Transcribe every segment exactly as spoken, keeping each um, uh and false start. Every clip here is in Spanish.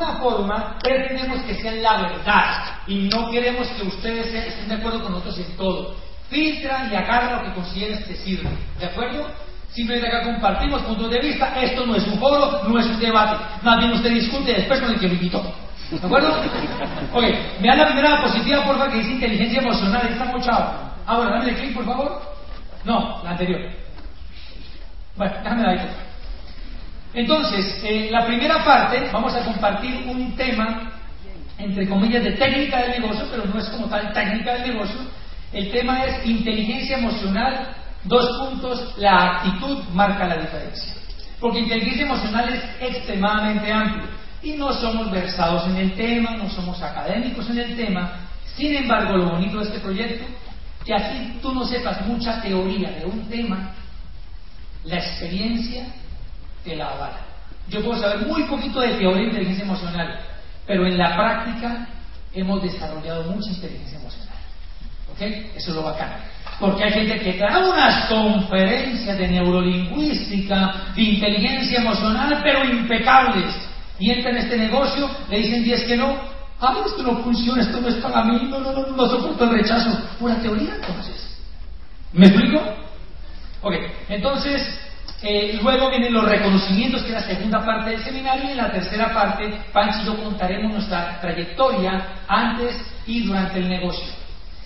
ninguna forma pretendemos que sean la verdad y no queremos que ustedes estén de acuerdo con nosotros en todo. Filtra y agarra lo que consideres que sirve, ¿de acuerdo? Simplemente acá compartimos puntos de vista. Esto no es un foro, no es un debate. Más bien usted discute después con el que lo invitó, ¿de acuerdo? Ok, me da la primera diapositiva, porfa, que dice inteligencia emocional. Ahí está mochado. Ah, bueno, dame el clic, por favor. No, la anterior. Bueno, déjame dar ahí. Entonces, eh, la primera parte, vamos a compartir un tema, entre comillas, de técnica del negocio, pero no es como tal técnica del negocio. El tema es inteligencia emocional, dos puntos, la actitud marca la diferencia. Porque inteligencia emocional es extremadamente amplio y no somos versados en el tema, no somos académicos en el tema. Sin embargo, lo bonito de este proyecto, que así tú no sepas mucha teoría de un tema, la experiencia te la avala. Yo puedo saber muy poquito de teoría de inteligencia emocional, pero en la práctica hemos desarrollado mucha inteligencia emocional. ¿Ok? Eso es lo bacán. Porque hay gente que da unas conferencias de neurolingüística, de inteligencia emocional, pero impecables. Y entra en este negocio, le dicen diez que no. Ah, esto no funciona, esto no es para mí, no, no, no, no soporto el rechazo. Pura teoría, entonces. ¿Me explico? Ok, entonces, eh, luego vienen los reconocimientos, que es la segunda parte del seminario, y en la tercera parte, Pancho y yo contaremos nuestra trayectoria antes y durante el negocio.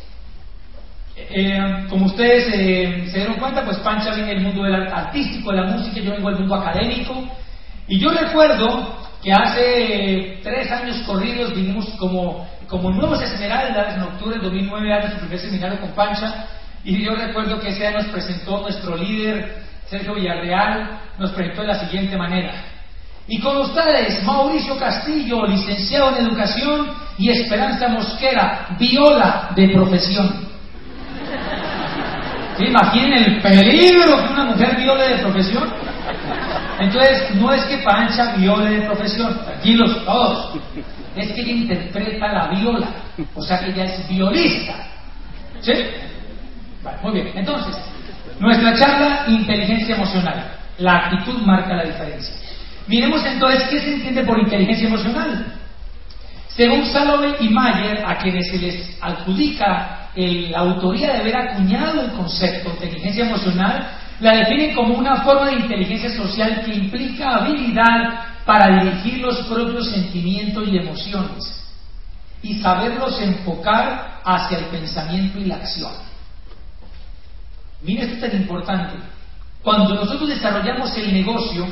Eh, como ustedes eh, se dieron cuenta, pues Pancha viene del mundo del artístico, de la música, yo vengo del mundo académico. Y yo recuerdo que hace tres años corridos vinimos como, como nuevos esmeraldas en octubre del dos mil nueve, a nuestro primer seminario con Pancha. Y yo recuerdo que ese día nos presentó nuestro líder, Sergio Villarreal, nos presentó de la siguiente manera: y con ustedes, Mauricio Castillo, licenciado en Educación, y Esperanza Mosquera, viola de profesión. ¿Sí? Imaginen el peligro que una mujer viole de profesión. Entonces, no es que Pancha viole de profesión, tranquilos todos, es que ella interpreta la viola, o sea que ella es violista. ¿Sí? Vale, muy bien. Entonces, nuestra charla, inteligencia emocional. La actitud marca la diferencia. Miremos entonces qué se entiende por inteligencia emocional. Según Salovey y Mayer, a quienes se les adjudica el, la autoría de haber acuñado el concepto de inteligencia emocional, la definen como una forma de inteligencia social que implica habilidad para dirigir los propios sentimientos y emociones y saberlos enfocar hacia el pensamiento y la acción. Mira, esto es tan importante. Cuando nosotros desarrollamos el negocio,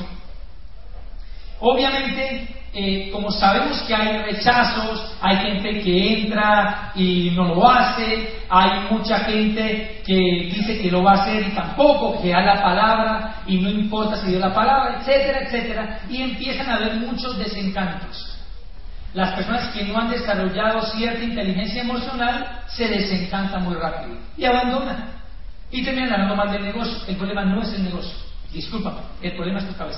obviamente, eh, como sabemos que hay rechazos, hay gente que entra y no lo hace, hay mucha gente que dice que lo va a hacer y tampoco, que da la palabra y no importa si dio la palabra, etcétera, etcétera, y empiezan a haber muchos desencantos. Las personas que no han desarrollado cierta inteligencia emocional se desencantan muy rápido y abandonan y terminan hablando mal del negocio. El problema no es el negocio, discúlpame, el problema es tu cabeza.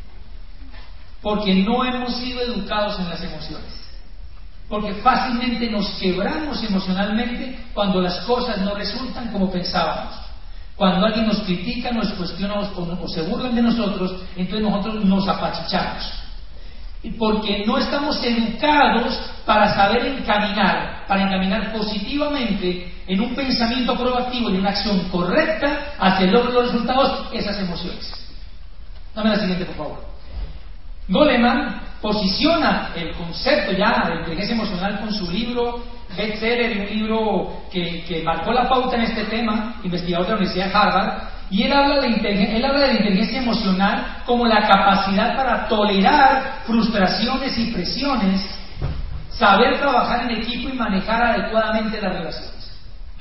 Porque no hemos sido educados en las emociones. Porque fácilmente nos quebramos emocionalmente cuando las cosas no resultan como pensábamos. Cuando alguien nos critica, nos cuestiona o se burlan de nosotros, entonces nosotros nos apachichamos. Y porque no estamos educados para saber encaminar, para encaminar positivamente en un pensamiento proactivo y una acción correcta hacia el logro de los resultados, esas emociones. Dame la siguiente, por favor. Goleman posiciona el concepto ya de inteligencia emocional con su libro bestseller, un libro que, que marcó la pauta en este tema, investigador de la Universidad de Harvard, y él habla, de él habla de la inteligencia emocional como la capacidad para tolerar frustraciones y presiones, saber trabajar en equipo y manejar adecuadamente las relaciones.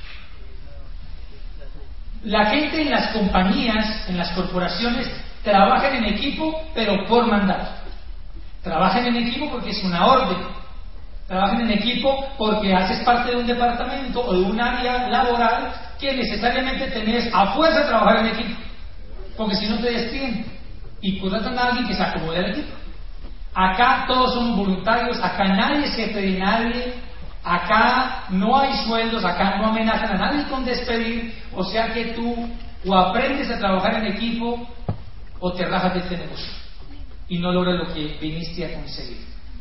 La gente en las compañías, en las corporaciones, trabajan en equipo, pero por mandato. Trabajan en equipo porque es una orden. Trabajan en equipo porque haces parte de un departamento o de un área laboral que necesariamente tenés a fuerza trabajar en equipo, porque si no te despiden y contratan a alguien que se acomode al equipo. Acá todos somos voluntarios, acá nadie es jefe de nadie, acá no hay sueldos, acá no amenazan a nadie con despedir, o sea que tú o aprendes a trabajar en equipo o te rajas de este negocio y no logras lo que viniste a conseguir.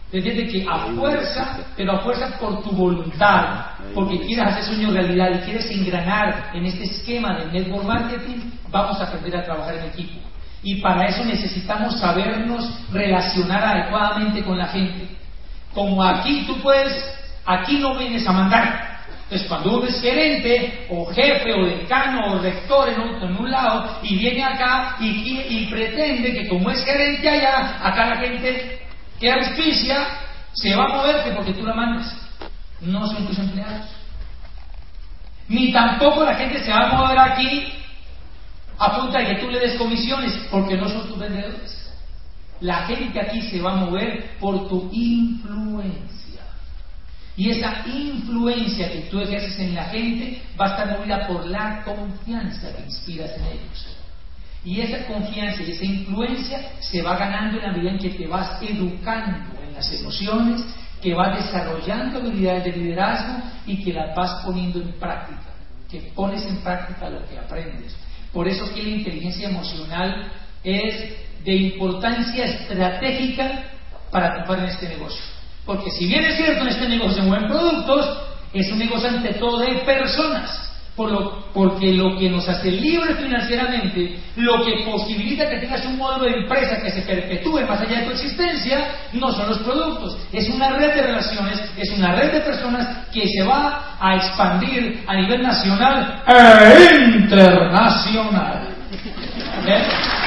Entiende que a fuerza, pero a fuerza por tu voluntad, porque quieres hacer sueño realidad y quieres engranar en este esquema del network marketing, vamos a aprender a trabajar en equipo. Y para eso necesitamos sabernos relacionar adecuadamente con la gente. Como aquí tú puedes, aquí no vienes a mandar. Entonces cuando uno es gerente, o jefe, o decano, o rector en un, en un lado, y viene acá y, y, y pretende que como es gerente allá, acá la gente que auspicia se va a moverte porque tú la mandas. No son tus empleados. Ni tampoco la gente se va a mover aquí a punta de que tú le des comisiones, porque no son tus vendedores. La gente aquí se va a mover por tu influencia. Y esa influencia que tú ejerces en la gente va a estar movida por la confianza que inspiras en ellos. Y esa confianza y esa influencia se va ganando en la medida en que te vas educando en las emociones, que vas desarrollando habilidades de liderazgo y que las vas poniendo en práctica, que pones en práctica lo que aprendes. Por eso es que la inteligencia emocional es de importancia estratégica para triunfar en este negocio. Porque si bien es cierto en este negocio se mueven productos, es un negocio ante todo de personas. Por lo, porque lo que nos hace libres financieramente, lo que posibilita que tengas un modelo de empresa que se perpetúe más allá de tu existencia, no son los productos. Es una red de relaciones, es una red de personas que se va a expandir a nivel nacional e internacional. ¿Eh?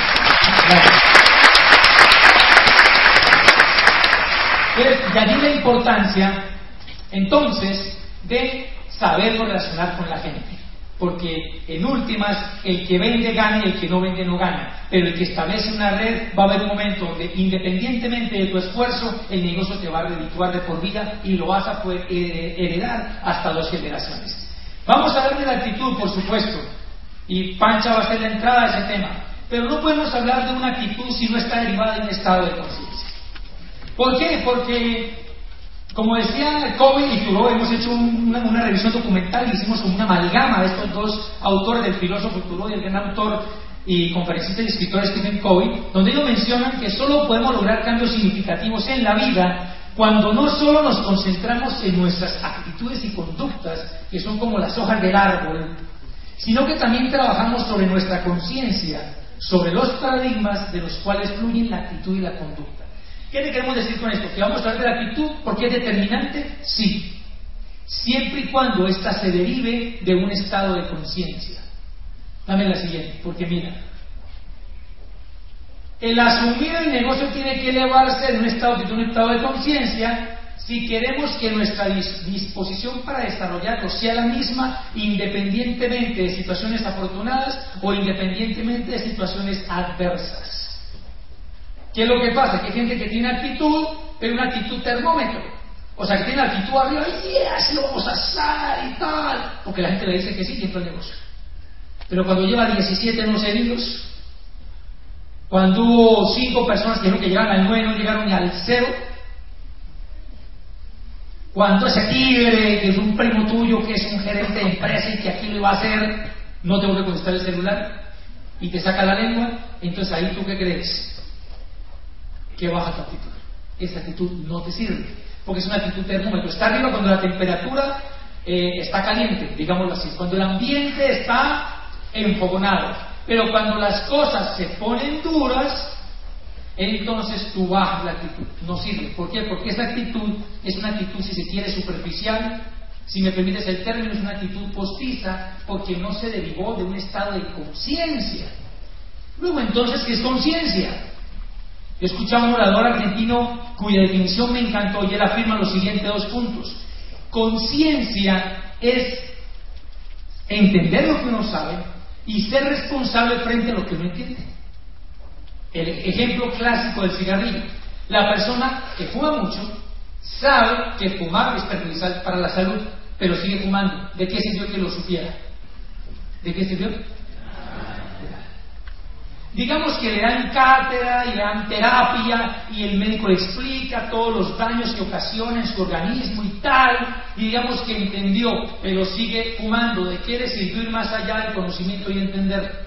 De allí la importancia, entonces, de saberlo relacionar con la gente. Porque en últimas, el que vende gana y el que no vende no gana. Pero el que establece una red, va a haber un momento donde, independientemente de tu esfuerzo, el negocio te va a redituar de por vida y lo vas a poder heredar hasta dos generaciones. Vamos a hablar de la actitud, por supuesto. Y Pancha va a ser la entrada a ese tema. Pero no podemos hablar de una actitud si no está derivada de un estado de conciencia. ¿Por qué? Porque, como decía Covey y Thoreau, hemos hecho una, una revisión documental y hicimos como una amalgama de estos dos autores, del filósofo Thoreau y el gran autor y conferencista y escritor Stephen Covey, donde ellos mencionan que solo podemos lograr cambios significativos en la vida cuando no solo nos concentramos en nuestras actitudes y conductas, que son como las hojas del árbol, sino que también trabajamos sobre nuestra conciencia, sobre los paradigmas de los cuales fluyen la actitud y la conducta. ¿Qué le queremos decir con esto? ¿Que vamos a hablar de la actitud porque es determinante? Sí. Siempre y cuando ésta se derive de un estado de conciencia. Dame la siguiente, porque mira. El asumir el negocio tiene que elevarse de un estado de un estado de conciencia si queremos que nuestra disposición para desarrollarlo sea la misma independientemente de situaciones afortunadas o independientemente de situaciones adversas. ¿Qué es lo que pasa? Que hay gente que tiene actitud, pero una actitud termómetro. O sea, que tiene actitud arriba, y yeah, así lo vamos a hacer y tal. Porque la gente le dice que sí, tiene el negocio. Pero cuando lleva diecisiete no heridos, cuando hubo cinco personas que dijeron que llegaron al nueve, no llegaron ni al cero, cuando ese tigre, que es un primo tuyo, que es un gerente de empresa y que aquí lo iba a hacer, no tengo que contestar el celular, y te saca la lengua, entonces ahí tú qué crees, que baja tu actitud. Esa actitud no te sirve, porque es una actitud termómetro. Está arriba cuando la temperatura eh, está caliente, digámoslo así, cuando el ambiente está enfogonado, pero cuando las cosas se ponen duras, entonces tú bajas la actitud. No sirve. ¿Por qué? Porque esa actitud es una actitud, si se quiere, superficial. Si me permites el término, es una actitud postiza, porque no se derivó de un estado de conciencia. Luego, entonces, ¿qué es conciencia? Yo escuchaba a un orador argentino cuya definición me encantó y él afirma los siguientes dos puntos. Conciencia es entender lo que uno sabe y ser responsable frente a lo que uno entiende. El ejemplo clásico del cigarrillo. La persona que fuma mucho sabe que fumar es perjudicial para la salud, pero sigue fumando. ¿De qué sirvió que lo supiera? ¿De qué sirvió? Digamos que le dan cátedra y le dan terapia y el médico le explica todos los daños que ocasiona en su organismo y tal, y digamos que entendió, pero sigue fumando. ¿De qué le sirvió ir más allá del conocimiento y entender?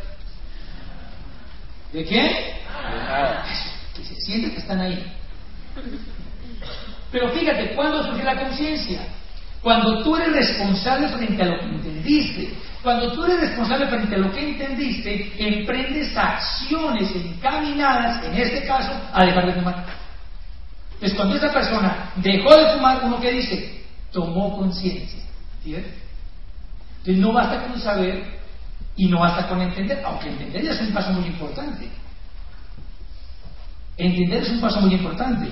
¿De qué? Que se siente que están ahí. Pero fíjate, ¿cuándo surge la conciencia? Cuando tú eres responsable frente a lo que entendiste. Cuando tú eres responsable frente a lo que entendiste, emprendes acciones encaminadas, en este caso, a dejar de fumar. Entonces, cuando esa persona dejó de fumar, uno que dice, tomó conciencia. ¿Sí ves? Entonces, no basta con saber y no basta con entender, aunque entender ya es un paso muy importante. Entender es un paso muy importante.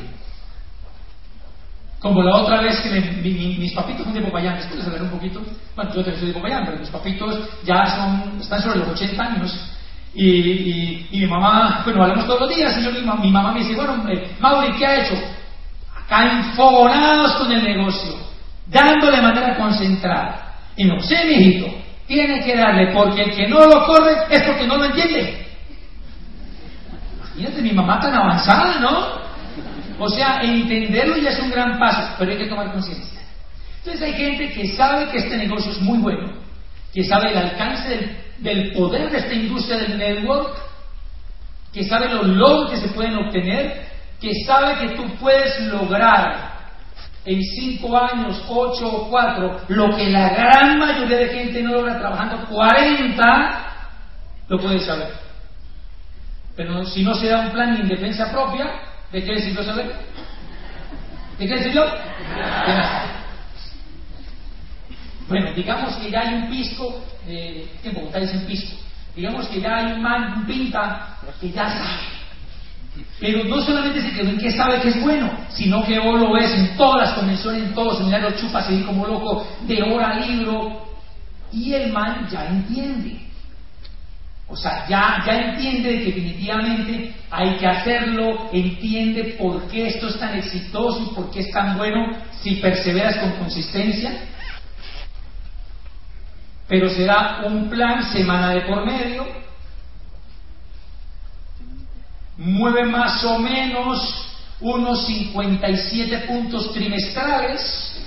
Como la otra vez que me, mi, mi, mis papitos son de Popayán, después de saber un poquito, bueno, yo también soy de Popayán, pero mis papitos ya son, están sobre los ochenta años, y, y, y mi mamá, bueno, hablamos todos los días, y yo, mi, mi mamá me dice, bueno, eh, Mauri, ¿qué ha hecho? Acá enfogonados con el negocio, dándole de manera concentrada. Y no, sí, mijito, tiene que darle, porque el que no lo corre es porque no lo entiende. Imagínate, mi mamá tan avanzada, ¿no? O sea, entenderlo ya es un gran paso, pero hay que tomar conciencia. Entonces hay gente que sabe que este negocio es muy bueno, que sabe el alcance del, del poder de esta industria del network, que sabe los logros que se pueden obtener, que sabe que tú puedes lograr en cinco años, ocho o cuatro, lo que la gran mayoría de gente no logra trabajando cuarenta, lo puedes saber. Pero si no se da un plan en defensa propia, ¿de qué le sirvió saber? ¿De qué le sirvió? De nada. Bueno, digamos que ya hay un pisco, eh, en Bogotá dicen pisco, digamos que ya hay un man, un pinta, que ya sabe. Pero no solamente se quedó en que sabe que es bueno, sino que vos lo ves en todas las convenciones, en todos los seminarios, chupa seguir como loco, de hora a libro, y el man ya entiende. O sea, ya, ya entiende que definitivamente hay que hacerlo, entiende por qué esto es tan exitoso y por qué es tan bueno si perseveras con consistencia. Pero será un plan semana de por medio, mueve más o menos unos cincuenta y siete puntos trimestrales,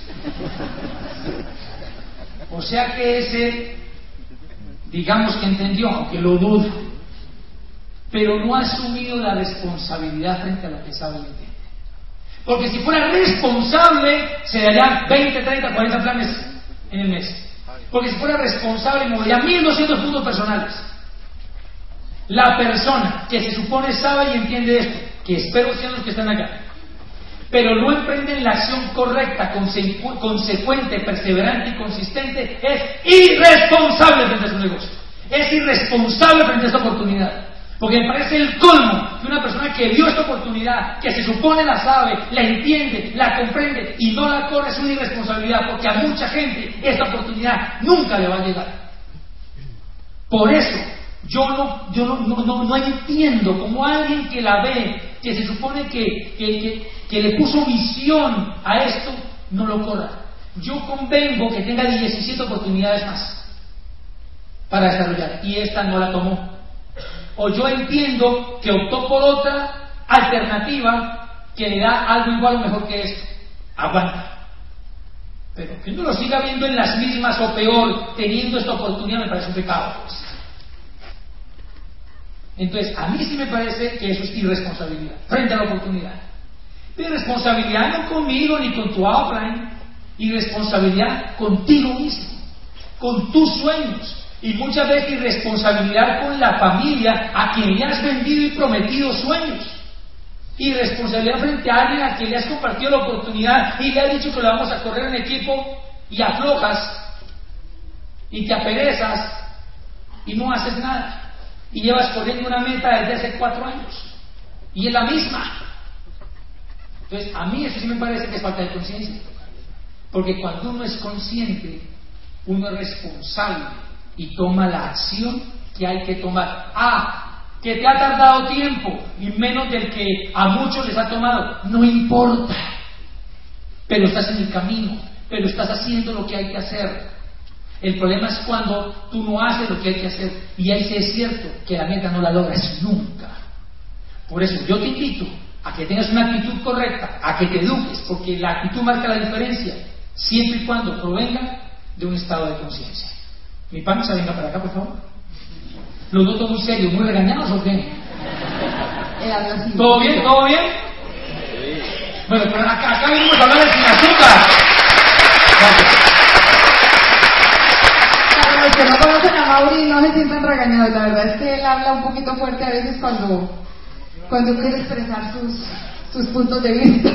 o sea que ese, digamos que entendió, aunque lo dudo, pero no ha asumido la responsabilidad frente a lo que sabe y entiende. Porque si fuera responsable, se darían veinte, treinta, cuarenta planes en el mes. Porque si fuera responsable, movería mil doscientos puntos personales. La persona que se supone sabe y entiende esto, que espero sean los que están acá, pero no emprenden la acción correcta, consecu- consecuente, perseverante y consistente, es irresponsable frente a su negocio. Es irresponsable frente a esta oportunidad. Porque me parece el colmo que una persona que vio esta oportunidad, que se supone la sabe, la entiende, la comprende y no la corre, es una irresponsabilidad, porque a mucha gente esta oportunidad nunca le va a llegar. Por eso yo no, yo no, no, no, no entiendo cómo alguien que la ve, que se supone que, que, que, que le puso visión a esto, no lo corra. Yo convengo que tenga diecisiete oportunidades más para desarrollar y esta no la tomó. O yo entiendo que optó por otra alternativa que le da algo igual o mejor que esto. Aguanta. Pero que no lo siga viendo en las mismas o peor, teniendo esta oportunidad, me parece un pecado. Entonces, a mí sí me parece que eso es irresponsabilidad frente a la oportunidad. Irresponsabilidad no conmigo ni con tu outline, irresponsabilidad contigo mismo, con tus sueños. Y muchas veces irresponsabilidad con la familia a quien le has vendido y prometido sueños. Irresponsabilidad frente a alguien a quien le has compartido la oportunidad y le has dicho que lo vamos a correr en equipo y aflojas y te aperezas y no haces nada. Y llevas corriendo una meta desde hace cuatro años. Y es la misma. Entonces, a mí eso sí me parece que es falta de conciencia. Porque cuando uno es consciente, uno es responsable y toma la acción que hay que tomar. Ah, que te ha tardado tiempo y menos del que a muchos les ha tomado, no importa, pero estás en el camino, pero estás haciendo lo que hay que hacer. El problema es cuando tú no haces lo que hay que hacer y ahí sí es cierto que la meta no la logras nunca. Por eso yo te invito a que tengas una actitud correcta, a que te eduques, porque la actitud marca la diferencia siempre y cuando provenga de un estado de conciencia. Mi panza, venga para acá, por favor. Los noto muy serios, muy regañados, ¿o qué? ¿Todo bien? ¿Todo bien? Bueno, pero acá, acá venimos a hablar de sin azúcar. Para los que no conocen a Mauri, no se sientan regañados. La verdad es que él habla un poquito fuerte a veces cuando, cuando quiere expresar sus, sus puntos de vista.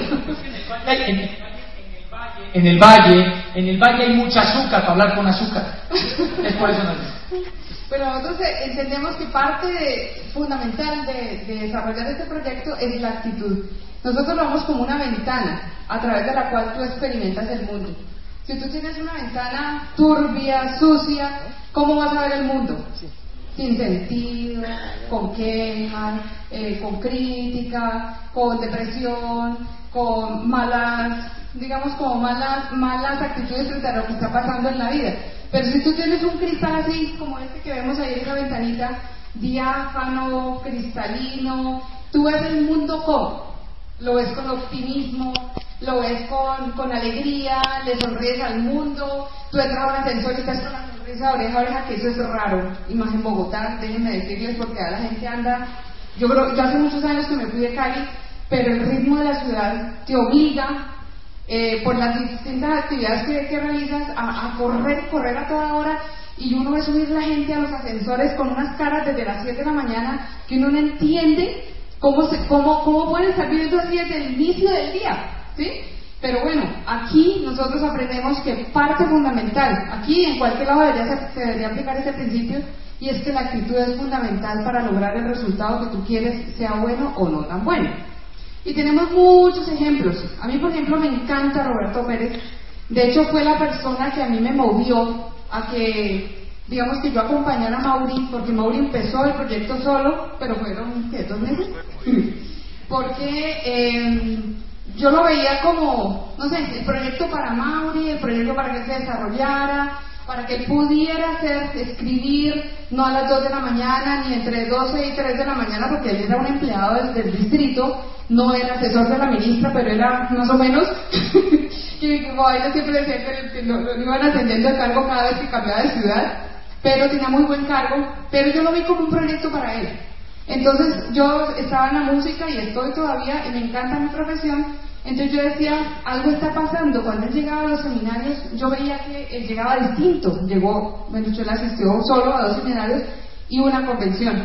En el valle, en el valle hay mucha azúcar para hablar con azúcar. Es por eso no es. Pero nosotros entendemos que parte de, fundamental de, de desarrollar este proyecto es la actitud. Nosotros lo vemos como una ventana a través de la cual tú experimentas el mundo. Si tú tienes una ventana turbia, sucia, ¿cómo vas a ver el mundo? Sin sentido, con quejas, eh, con crítica, con depresión, con malas, digamos como malas, malas actitudes frente a lo que está pasando en la vida. Pero si tú tienes un cristal así, como este que vemos ahí en esa ventanita, diáfano, cristalino, tú ves el mundo como, lo ves con optimismo, lo ves con, con alegría, le sonríes al mundo, tú entras a un ascensor y estás con la sonrisa de oreja a oreja, que eso es raro, y más en Bogotá, déjenme decirles, porque ahora la gente anda, yo creo, yo hace muchos años que me fui de Cali, pero el ritmo de la ciudad te obliga, Eh, por las distintas actividades que, que realizas, a, a correr, correr a toda hora, y uno ve subir la gente a los ascensores con unas caras desde las siete de la mañana que uno no entiende cómo, se, cómo, cómo pueden estar viviendo así desde el inicio del día, ¿sí? Pero bueno, aquí nosotros aprendemos que parte fundamental, aquí en cualquier lado debería, ser, se debería aplicar este principio, y es que la actitud es fundamental para lograr el resultado que tú quieres, sea bueno o no tan bueno. Y tenemos muchos ejemplos. A mí, por ejemplo, me encanta Roberto Pérez. De hecho, fue la persona que a mí me movió a que, digamos, que yo acompañara a Mauri, porque Mauri empezó el proyecto solo, pero fueron, ¿qué? ¿Dos meses? Porque eh, yo lo veía como, no sé, el proyecto para Mauri, el proyecto para que él se desarrollara, para que él pudiera hacer, escribir, no a las dos de la mañana, ni entre doce y tres de la mañana, porque él era un empleado del, del distrito, no era asesor de la ministra, pero era más o menos, y como ella siempre decía que, que lo, lo iban ascendiendo de cargo cada vez que cambiaba de ciudad, pero tenía muy buen cargo, pero yo lo vi como un proyecto para él. Entonces yo estaba en la música y estoy todavía, y me encanta mi profesión. Entonces yo decía, algo está pasando. Cuando él llegaba a los seminarios, yo veía que él llegaba distinto. Llegó, bueno, yo él asistió solo a dos seminarios y una convención.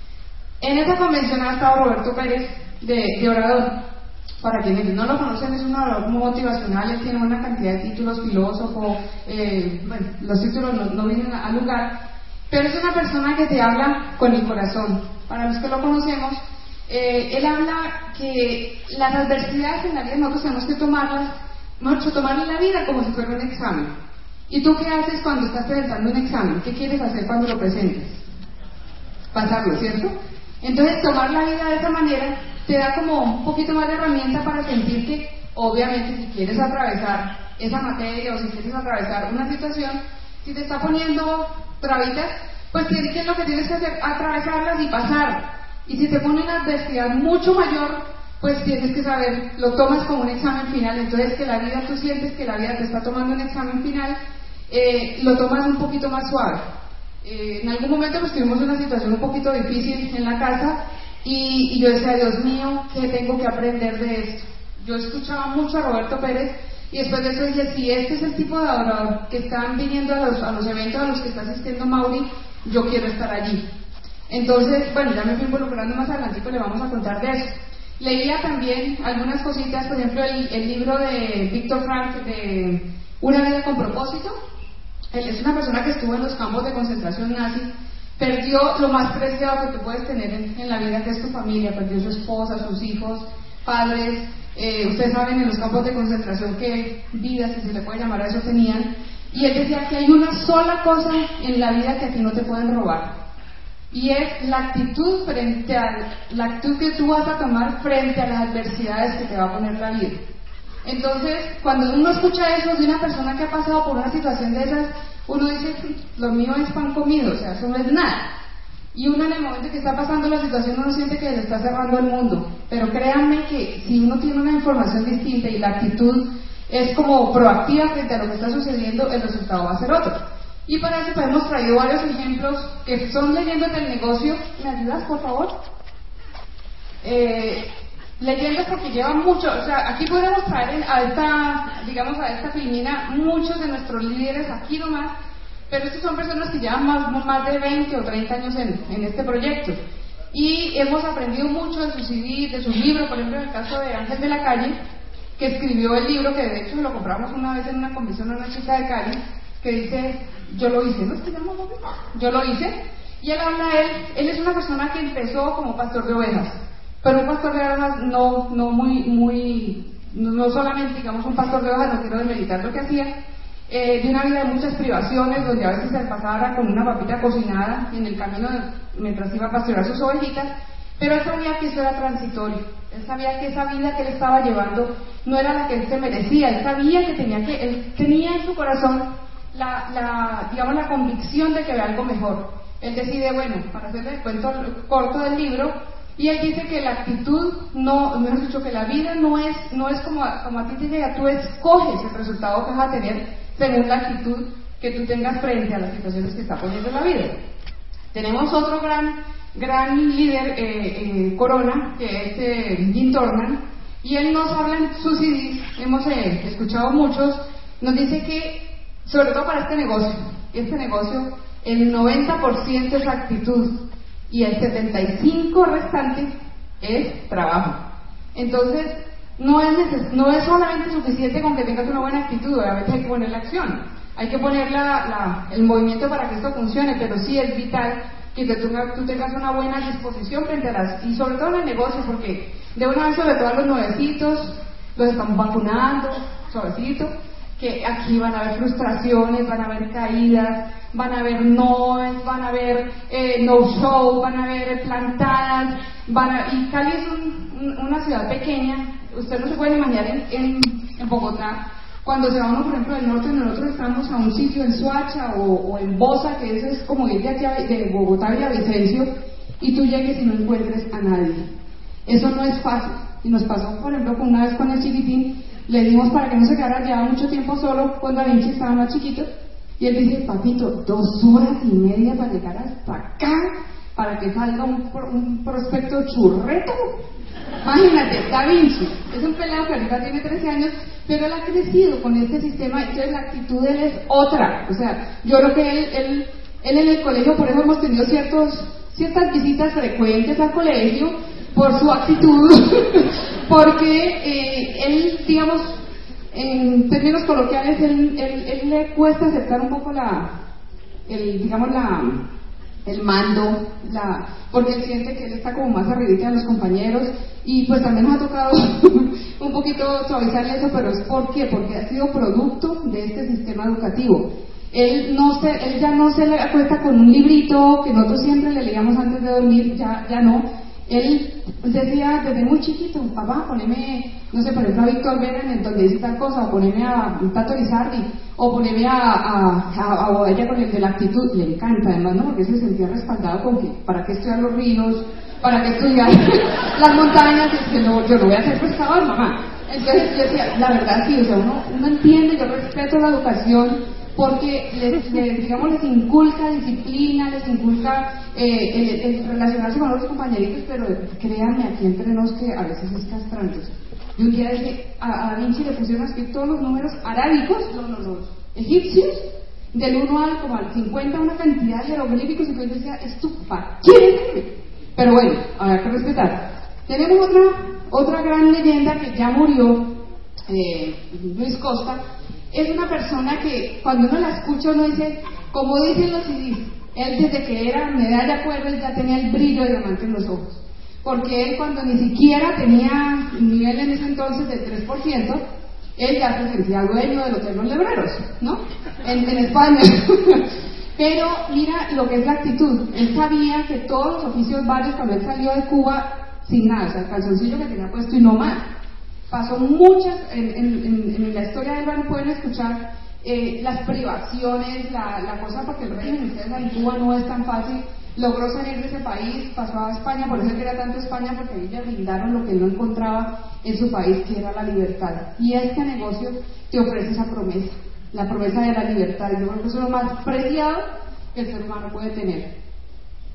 En esa convención ha estado Roberto Pérez, de, de orador. Para quienes no lo conocen, es un orador motivacional. Él tiene una cantidad de títulos, filósofo, eh, bueno, los títulos no, no vienen al lugar, pero es una persona que te habla con el corazón. Para los que lo conocemos, Eh, él habla que las adversidades en la vida nosotros tenemos que tomarlas, mucho tomar la vida como si fuera un examen. ¿Y tú qué haces cuando estás presentando un examen? ¿Qué quieres hacer cuando lo presentes? Pasarlo, ¿cierto? Entonces tomar la vida de esa manera te da como un poquito más de herramienta para sentir que, obviamente, si quieres atravesar esa materia o si quieres atravesar una situación, si te está poniendo trabitas, pues tienes que lo que tienes que hacer, atravesarlas y pasar. Y si te pone una adversidad mucho mayor, pues tienes que saber, lo tomas como un examen final. Entonces que la vida, tú sientes que la vida te está tomando un examen final, eh, lo tomas un poquito más suave. Eh, en algún momento pues tuvimos una situación un poquito difícil en la casa y, y yo decía, Dios mío, ¿qué tengo que aprender de esto? Yo escuchaba mucho a Roberto Pérez y después de eso dije, si este es el tipo de orador que están viniendo a los, a los eventos a los que está asistiendo Mauri, yo quiero estar allí. Entonces, bueno, ya me fui involucrando más adelante, le vamos a contar de eso. Leía también algunas cositas, por ejemplo, el, el libro de Víctor Frank, de Una vida con propósito. Él es una persona que estuvo en los campos de concentración nazi, perdió lo más preciado que tú puedes tener en, en la vida, que es tu familia, perdió su esposa, sus hijos, padres, eh, ustedes saben en los campos de concentración qué vidas, si se le puede llamar a eso, tenían, y él decía que hay una sola cosa en la vida que a ti no te pueden robar, y es la actitud frente a la actitud que tú vas a tomar frente a las adversidades que te va a poner la vida. Entonces, cuando uno escucha eso de una persona que ha pasado por una situación de esas, uno dice, lo mío es pan comido, o sea, eso no es nada. Y uno en el momento que está pasando la situación, uno siente que le está cerrando el mundo. Pero créanme que si uno tiene una información distinta y la actitud es como proactiva frente a lo que está sucediendo, el resultado va a ser otro. Y para eso pues, hemos traído varios ejemplos que son leyendas del negocio. ¿Me ayudas, por favor? Eh, Leyendas porque llevan mucho, o sea, aquí podemos traer a esta, digamos, a esta filmina muchos de nuestros líderes aquí nomás, pero estos son personas que llevan más, más de veinte o treinta años en, en este proyecto. Y hemos aprendido mucho de sus C D, de sus libros, por ejemplo, en el caso de Ángel de la Calle, que escribió el libro, que de hecho lo compramos una vez en una convención a una chica de Cali, que dice, yo lo hice, ¿no es que llama Bobby? Yo lo hice, y él habla, él, él es una persona que empezó como pastor de ovejas, pero un pastor de ovejas no, no muy, muy, no, no solamente, digamos, un pastor de ovejas, no quiero demeritar lo que hacía, eh, de una vida de muchas privaciones, donde a veces se pasaba con una papita cocinada en el camino de, mientras iba a pastorear sus ovejitas, pero él sabía que eso era transitorio, él sabía que esa vida que él estaba llevando no era la que él se merecía, él sabía que tenía que, él tenía en su corazón la, la, digamos, la convicción de que había algo mejor. Él decide, bueno, para hacerle el cuento corto del libro, y él dice que la actitud, no, mejor dicho, que la vida no es, no es como, como a ti te llega, tú escoges el resultado que vas a tener según la actitud que tú tengas frente a las situaciones que está poniendo la vida. Tenemos otro gran, gran líder, eh, eh, Corona, que es eh, Jim Thornan, y él nos habla en sus C Ds, hemos eh, escuchado muchos, nos dice que, sobre todo para este negocio, este negocio, el noventa por ciento es actitud y el setenta y cinco por ciento restante es trabajo. Entonces, no es, neces- no es solamente suficiente con que tengas una buena actitud, obviamente hay que poner la acción, hay que poner la, la, el movimiento para que esto funcione, pero sí es vital que tú, tú tengas una buena disposición frente a las, y sobre todo en el negocio, porque de una vez, sobre todo a los nuevecitos, los estamos vacunando, suavecito, que aquí van a haber frustraciones, van a haber caídas, van a haber noes, van a haber eh, no show, van a haber plantadas, van a, y Cali es un, un, una ciudad pequeña, usted no se puede imaginar en, en, en Bogotá, cuando se va uno, por ejemplo, del norte, nosotros estamos a un sitio en Soacha o, o en Bosa, que eso es como ir de aquí a, de Bogotá a Villavicencio, y tú llegues y no encuentres a nadie. Eso no es fácil, y nos pasó, por ejemplo, con una vez con el chiquitín, le dimos para que no se quedara ya mucho tiempo solo cuando Da Vinci estaba más chiquito, y él dice, papito, dos horas y media para llegar hasta acá, para que salga un, un prospecto churreto. Imagínate, Da Vinci, es un pelado que ahorita tiene trece años, pero él ha crecido con este sistema, entonces la actitud de él es otra. O sea, yo creo que él, él, él en el colegio, por eso hemos tenido ciertos, ciertas visitas frecuentes al colegio, por su actitud, porque eh, él, digamos, en términos coloquiales, él, él, él le cuesta aceptar un poco la, el, digamos, la, el mando, la, porque él siente que él está como más arribita de los compañeros, y pues también nos ha tocado un poquito suavizarle eso, pero es ¿por qué? Porque ha sido producto de este sistema educativo. Él, no se, él ya no se le acuesta con un librito que nosotros siempre le leíamos antes de dormir, ya, ya no. Él decía desde muy chiquito, papá, poneme, no sé, por ejemplo a Víctor Vera en donde dice tal cosa, o poneme a Tato Lizardi, o poneme a, a, a, a ella con el de la actitud. Le encanta además, ¿no? Porque se sentía respaldado con que, ¿para qué estudiar los ríos? ¿Para qué estudiar las montañas? Es que no, yo no voy a ser pescador, mamá. Entonces yo decía, la verdad sí, o sea, uno, uno entiende, yo respeto la educación, porque les, les, digamos, les inculca disciplina, les inculca eh, el, el relacionarse con otros compañeritos, pero créanme aquí entre nos que a veces es castrante. Y un día dije, a, a Da Vinci le pusieron a escribir todos los números arábicos, los, los, los egipcios, del uno al, como al cincuenta, una cantidad de jeroglíficos, y yo decía, ¿esto para qué? Pero bueno, habrá que respetar. Tenemos otra, otra gran leyenda que ya murió, eh, Luis Costa. Es una persona que cuando uno la escucha uno dice, como dicen los C Ds, él desde que era medalla cuerda ya tenía el brillo de diamante en los ojos, porque él cuando ni siquiera tenía nivel en ese entonces del tres por ciento, él ya se sentía dueño de los Hotel Los Lebreros, ¿no? En, en España. Pero mira lo que es la actitud, él sabía que todos los oficios varios cuando él salió de Cuba sin nada, o sea, el calzoncillo que tenía puesto y no más. Pasó muchas, en, en, en la historia de Álvaro pueden escuchar eh, las privaciones, la, la cosa, porque el régimen, ustedes en Cuba no es tan fácil, logró salir de ese país, pasó a España, por eso quería tanto España, porque ahí ya brindaron lo que él no encontraba en su país, que era la libertad. Y este negocio te ofrece esa promesa, la promesa de la libertad. Yo creo que eso es lo más preciado que el ser humano puede tener.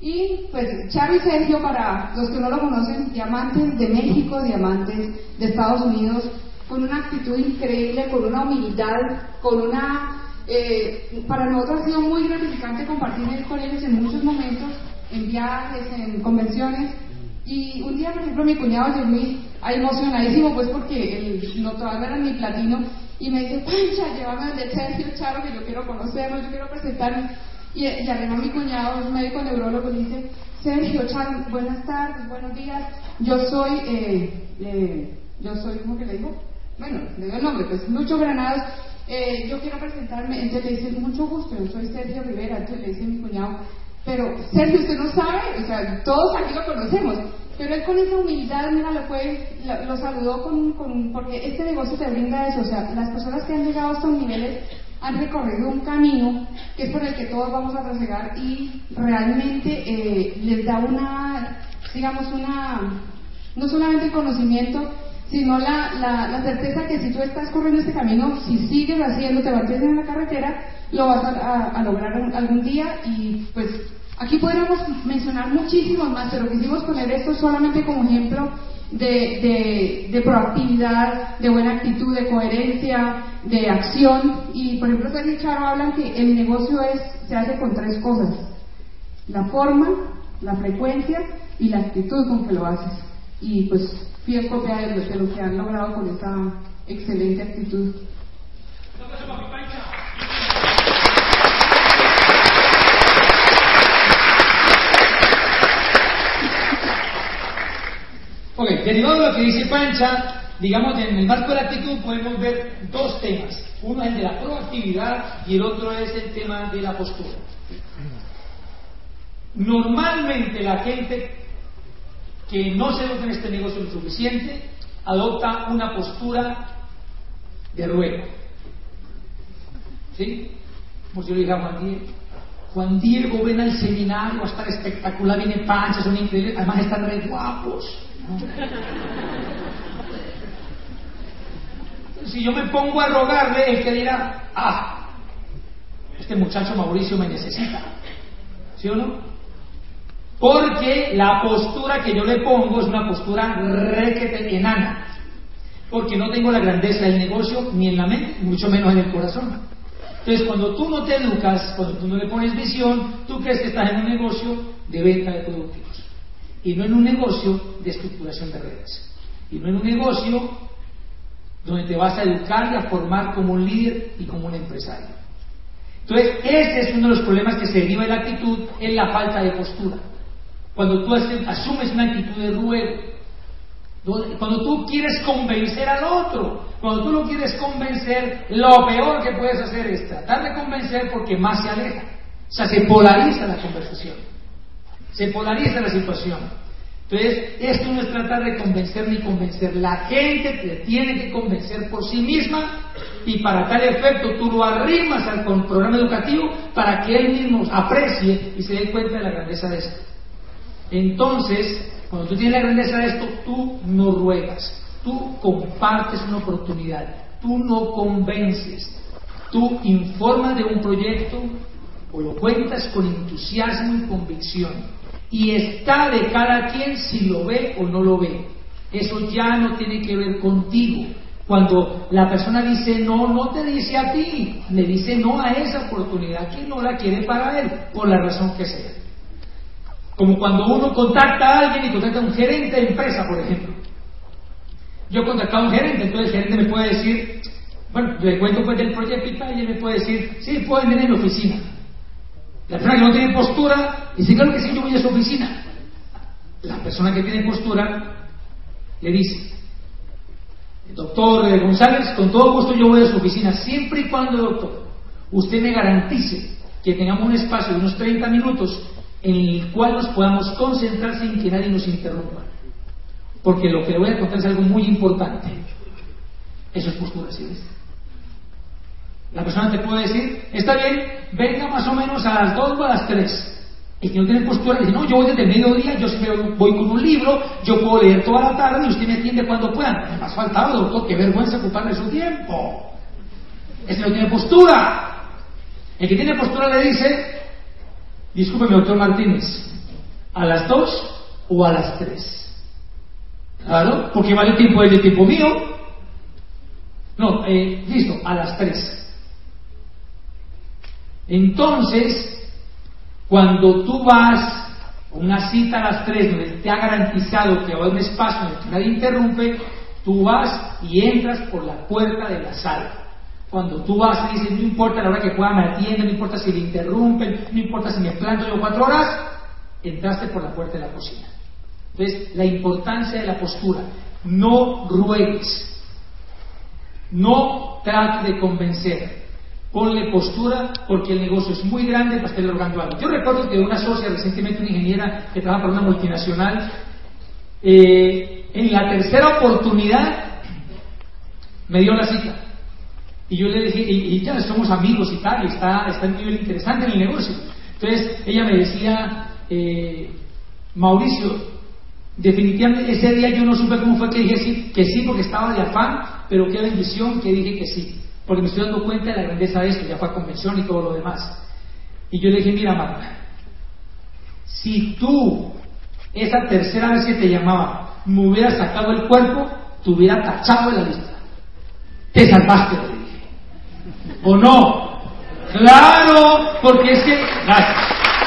Y pues Charo y Sergio, para los que no lo conocen, diamantes de México, diamantes de Estados Unidos, con una actitud increíble, con una humildad, con una... Eh, para nosotros ha sido muy gratificante compartir con ellos en muchos momentos, en viajes, en convenciones. Y un día, por ejemplo, mi cuñado llegó ahí emocionadísimo, pues porque el, no, todavía no era mi platino, y me dice: Pancha, llévame donde Sergio, Charo, que yo quiero conocerlo, yo quiero presentarme. Y, y arriba mi cuñado, es médico neurólogo, y dice: Sergio, Charo, buenas tardes, buenos días, yo soy, eh, eh, yo soy, ¿cómo que le digo? Bueno, le digo el nombre, pues Lucho Granados, eh, yo quiero presentarme. Entonces le dice: mucho gusto, yo soy Sergio Rivera. Entonces le dice mi cuñado: pero Sergio, usted no sabe, o sea, todos aquí lo conocemos. Pero él con esa humildad, mira, lo fue, lo, lo saludó con, con, porque este negocio te brinda eso, o sea, las personas que han llegado a estos niveles han recorrido un camino que es por el que todos vamos a trasegar, y realmente eh, les da una, digamos, una, no solamente el conocimiento, sino la, la, la certeza que si tú estás corriendo este camino, si sigues haciendo, te mantienes en la carretera, lo vas a, a, a lograr algún día. Y pues aquí podríamos mencionar muchísimos más, pero quisimos poner esto solamente como ejemplo de, de, de proactividad, de buena actitud, de coherencia, de acción. Y por ejemplo, Sergio y Charo hablan que el negocio es, se hace con tres cosas: la forma, la frecuencia y la actitud con que lo haces. Y pues fiel copia de, de lo que han logrado con esa excelente actitud. Ok, derivado de lo que dice Pancha, digamos, en el marco de la actitud podemos ver dos temas. Uno es el de la proactividad y el otro es el tema de la postura. Normalmente la gente que no se nota en este negocio lo suficiente adopta una postura de ruego. ¿Sí? Como yo le dije a Juan Diego: Juan Diego, ven al seminario, va a estar espectacular, viene Pancha, son increíbles, además están re guapos, ¿no? Si yo me pongo a rogarle, el que dirá: ah, este muchacho Mauricio me necesita, ¿sí o no? Porque la postura que yo le pongo es una postura requete enana, porque no tengo la grandeza del negocio ni en la mente, mucho menos en el corazón. Entonces, cuando tú no te educas, cuando tú no le pones visión, tú crees que estás en un negocio de venta de productos, y no en un negocio de estructuración de redes, y no en un negocio donde te vas a educar y a formar como un líder y como un empresario. Entonces, ese es uno de los problemas que se deriva de la actitud, es la falta de postura. Cuando tú asumes una actitud de ruego, cuando tú quieres convencer al otro, cuando tú lo quieres convencer, lo peor que puedes hacer es tratar de convencer, porque más se aleja. O sea, se polariza la conversación, se polariza la situación. Entonces, esto no es tratar de convencer ni convencer. La gente te tiene que convencer por sí misma, y para tal efecto tú lo arrimas al programa educativo para que él mismo aprecie y se dé cuenta de la grandeza de esto. Entonces, cuando tú tienes la grandeza de esto, tú no ruegas, tú compartes una oportunidad, tú no convences, tú informas de un proyecto o lo cuentas con entusiasmo y convicción, y está de cada quien si lo ve o no lo ve. Eso ya no tiene que ver contigo. Cuando la persona dice no, no te dice a ti, le dice no a esa oportunidad que no la quiere para él, por la razón que sea. Como cuando uno contacta a alguien y contacta a un gerente de empresa, por ejemplo. Yo he contactado a un gerente, entonces el gerente me puede decir, bueno, yo le cuento pues del proyecto y tal, y él me puede decir: sí, pueden venir en la oficina. La persona que no tiene postura dice: claro que sí, yo voy a su oficina. La persona que tiene postura le dice: doctor González, con todo gusto yo voy a su oficina, siempre y cuando, doctor, usted me garantice que tengamos un espacio de unos treinta minutos en el cual nos podamos concentrar sin que nadie nos interrumpa, porque lo que le voy a contar es algo muy importante. Eso es postura, ¿sí ves? La persona te puede decir: está bien, venga más o menos a las dos o a las tres. El que no tiene postura dice: no, yo voy desde el mediodía, yo siempre voy con un libro, yo puedo leer toda la tarde y usted me atiende cuando pueda. Me has faltado, doctor, qué vergüenza ocuparle su tiempo. Este no tiene postura. El que tiene postura le dice: discúlpeme, doctor Martínez, ¿A las dos o a las tres? Claro, porque vale tiempo de tiempo mío. No, eh, listo, a las tres. Entonces, cuando tú vas a una cita a las tres donde te ha garantizado que va a haber un espacio en el que nadie interrumpe, tú vas y entras por la puerta de la sala. Cuando tú vas y dices, no importa la hora que pueda me atienden, no importa si me interrumpen, no importa si me planto yo cuatro horas, entraste por la puerta de la cocina. Entonces, la importancia de la postura: no ruegues, no trates de convencer, ponle postura, porque el negocio es muy grande para estar logrando algo. Yo recuerdo que una socia, recientemente una ingeniera que trabaja para una multinacional, eh, en la tercera oportunidad me dio la cita. Y yo le dije, y, y ya somos amigos y tal, y está, está en un nivel interesante en el negocio. Entonces ella me decía, eh, Mauricio, definitivamente ese día yo no supe cómo fue que dije sí, que sí, porque estaba de afán, pero qué bendición que dije que sí, porque me estoy dando cuenta de la grandeza de esto, ya fue a convención y todo lo demás. Y yo le dije, mira Marta, si tú esa tercera vez que te llamaba me hubieras sacado el cuerpo, te hubiera tachado de la lista. Te salvaste, le dije. ¿O no? Claro, porque es que... Gracias.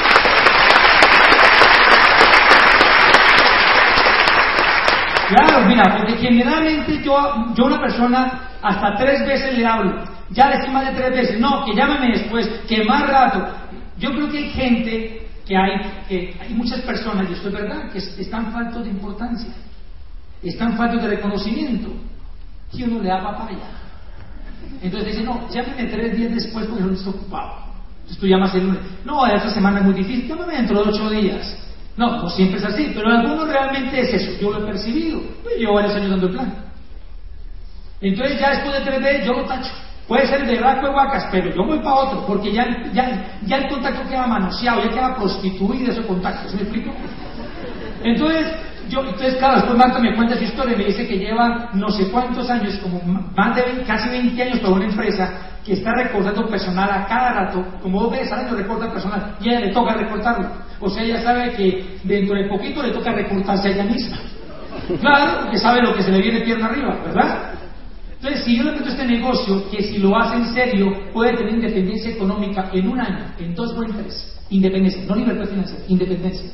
Claro, mira, porque generalmente yo, yo a una persona hasta tres veces le hablo, ya le estoy más de tres veces, no, que llámame después, que más rato. Yo creo que hay gente, que hay, que hay muchas personas, y esto es verdad, que están faltos de importancia, están faltos de reconocimiento, que uno le da papaya. Entonces dice, no, llámame tres días después porque yo estoy ocupado. Entonces tú llamas el lunes, no, esta semana es muy difícil, llámame dentro de ocho días. No, no siempre es así, pero en algunos realmente es eso, yo lo he percibido, pues llevo varios años dando el plan. Entonces ya después de tres veces yo lo tacho. Puede ser de raco de vacas, pero yo voy para otro, porque ya, ya, ya el contacto queda manoseado, ya queda prostituido ese contacto, ¿sí me explico? Entonces, yo, entonces claro, después Marta me cuenta su historia y me dice que lleva no sé cuántos años, como más de veinte, casi veinte años para una empresa, que está recortando personal a cada rato, como dos veces al año recorta personal, y a ella le toca recortarlo. O sea, ella sabe que dentro de poquito le toca recortarse a ella misma. Claro, porque sabe lo que se le viene pierna arriba, ¿verdad? Entonces, si yo le meto este negocio, que si lo hace en serio, puede tener independencia económica en un año, en dos o en tres. Independencia, no libertad financiera, independencia.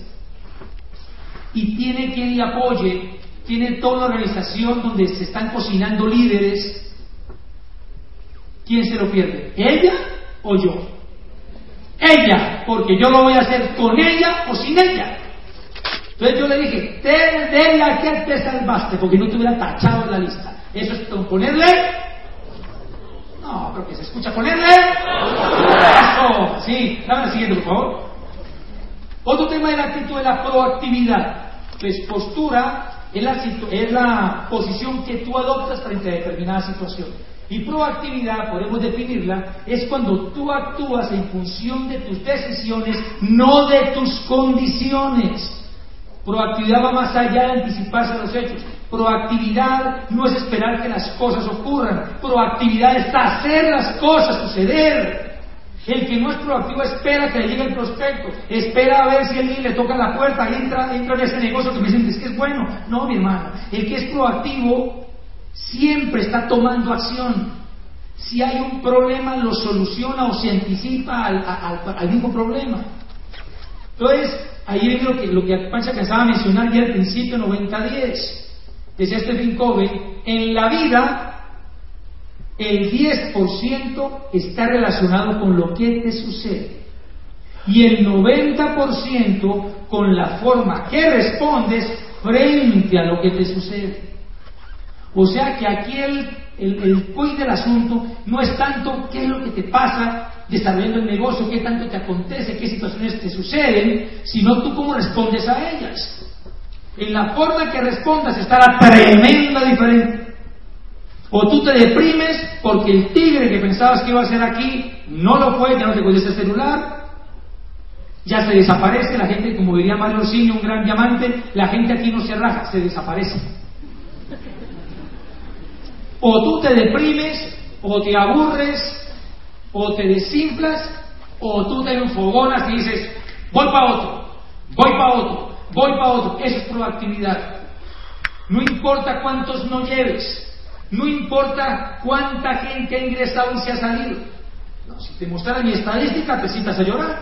Y tiene quien le apoye, tiene toda la organización donde se están cocinando líderes. ¿Quién se lo pierde? ¿Ella o yo? Ella, porque yo lo voy a hacer con ella o sin ella. Entonces yo le dije, te de la que te salvaste, porque no te hubiera tachado en la lista. Eso es ponerle. No, pero que se escucha ponerle. Eso, sí, dame el siguiente, por favor. Otro tema de la actitud de la proactividad. Pues postura es la, es la posición que tú adoptas frente a determinada situación. Y proactividad, podemos definirla, es cuando tú actúas en función de tus decisiones, no de tus condiciones. Proactividad va más allá de anticiparse a los hechos. Proactividad no es esperar que las cosas ocurran. Proactividad es hacer las cosas suceder. El que no es proactivo espera que le llegue el prospecto, espera a ver si alguien le toca la puerta y entra, entra en ese negocio que me dicen, es que es bueno. No, mi hermano, el que es proactivo siempre está tomando acción. Si hay un problema, lo soluciona o se anticipa al, al, al mismo problema. Entonces, ahí viene lo que, lo que Pancha cansaba de mencionar ya al principio, noventa diez. Decía Stephen Covey, en la vida el diez por ciento está relacionado con lo que te sucede y el noventa por ciento con la forma que respondes frente a lo que te sucede. O sea que aquí el, el, el quid del asunto no es tanto qué es lo que te pasa desarrollando el negocio, qué tanto te acontece, qué situaciones te suceden, sino tú cómo respondes a ellas. En la forma que respondas está la tremenda diferencia. O tú te deprimes porque el tigre que pensabas que iba a ser aquí no lo fue, ya no te coges el celular, ya se desaparece, la gente, como diría Mario Orsini, un gran diamante, la gente aquí no se raja, se desaparece. O tú te deprimes, o te aburres, o te desinflas, o tú te enfogonas y dices, voy para otro. voy para otro, voy para otro. Eso es proactividad. No importa cuántos no lleves, no importa cuánta gente ha ingresado y se ha salido. No, si te mostrara mi estadística, te sientas a llorar.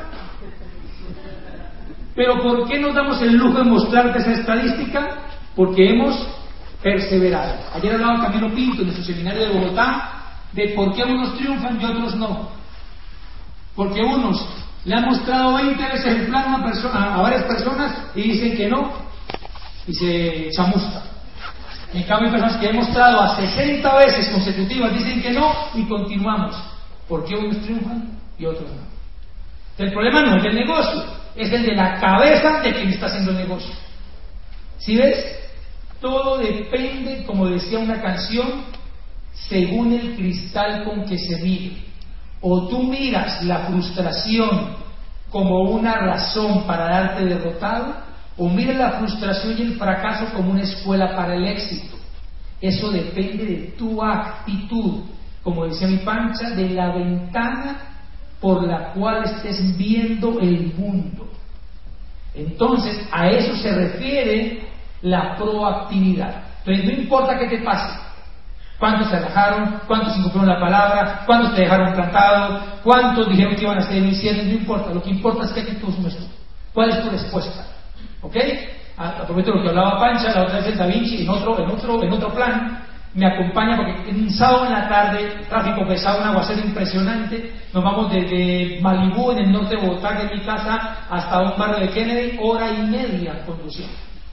Pero ¿por qué nos damos el lujo de mostrarte esa estadística? Porque hemos perseverado. Ayer hablaba Camilo Pinto en su seminario de Bogotá de por qué unos triunfan y otros no. Porque unos le han mostrado veinte veces el plan a, una persona, a varias personas y dicen que no y se chamusca. En cambio hay personas que han mostrado a sesenta veces consecutivas, dicen que no y continuamos. ¿Por qué unos triunfan y otros no? El problema no es del negocio, es el de la cabeza de quien está haciendo el negocio. ¿Sí ves? Todo depende, como decía una canción, según el cristal con que se mire. O tú miras la frustración como una razón para darte derrotado, o miras la frustración y el fracaso como una escuela para el éxito. Eso depende de tu actitud, como decía mi Pancha, de la ventana por la cual estés viendo el mundo. Entonces, a eso se refiere la proactividad. Entonces, no importa qué te pase, cuántos se alejaron, cuántos incumplieron la palabra, cuántos te dejaron plantado, cuántos dijeron que iban a hacer y no hicieron, no importa. Lo que importa es qué actitud asumes tú. ¿Cuál es tu respuesta? ¿Ok? Aprovecho lo que hablaba Pancha, la otra vez el Da Vinci, en otro, en otro, en otro plan, me acompaña porque en un sábado en la tarde, tráfico pesado, un aguacero impresionante, nos vamos desde Malibú, en el norte de Bogotá, que es mi casa, hasta un barrio de Kennedy, hora y media conduciendo.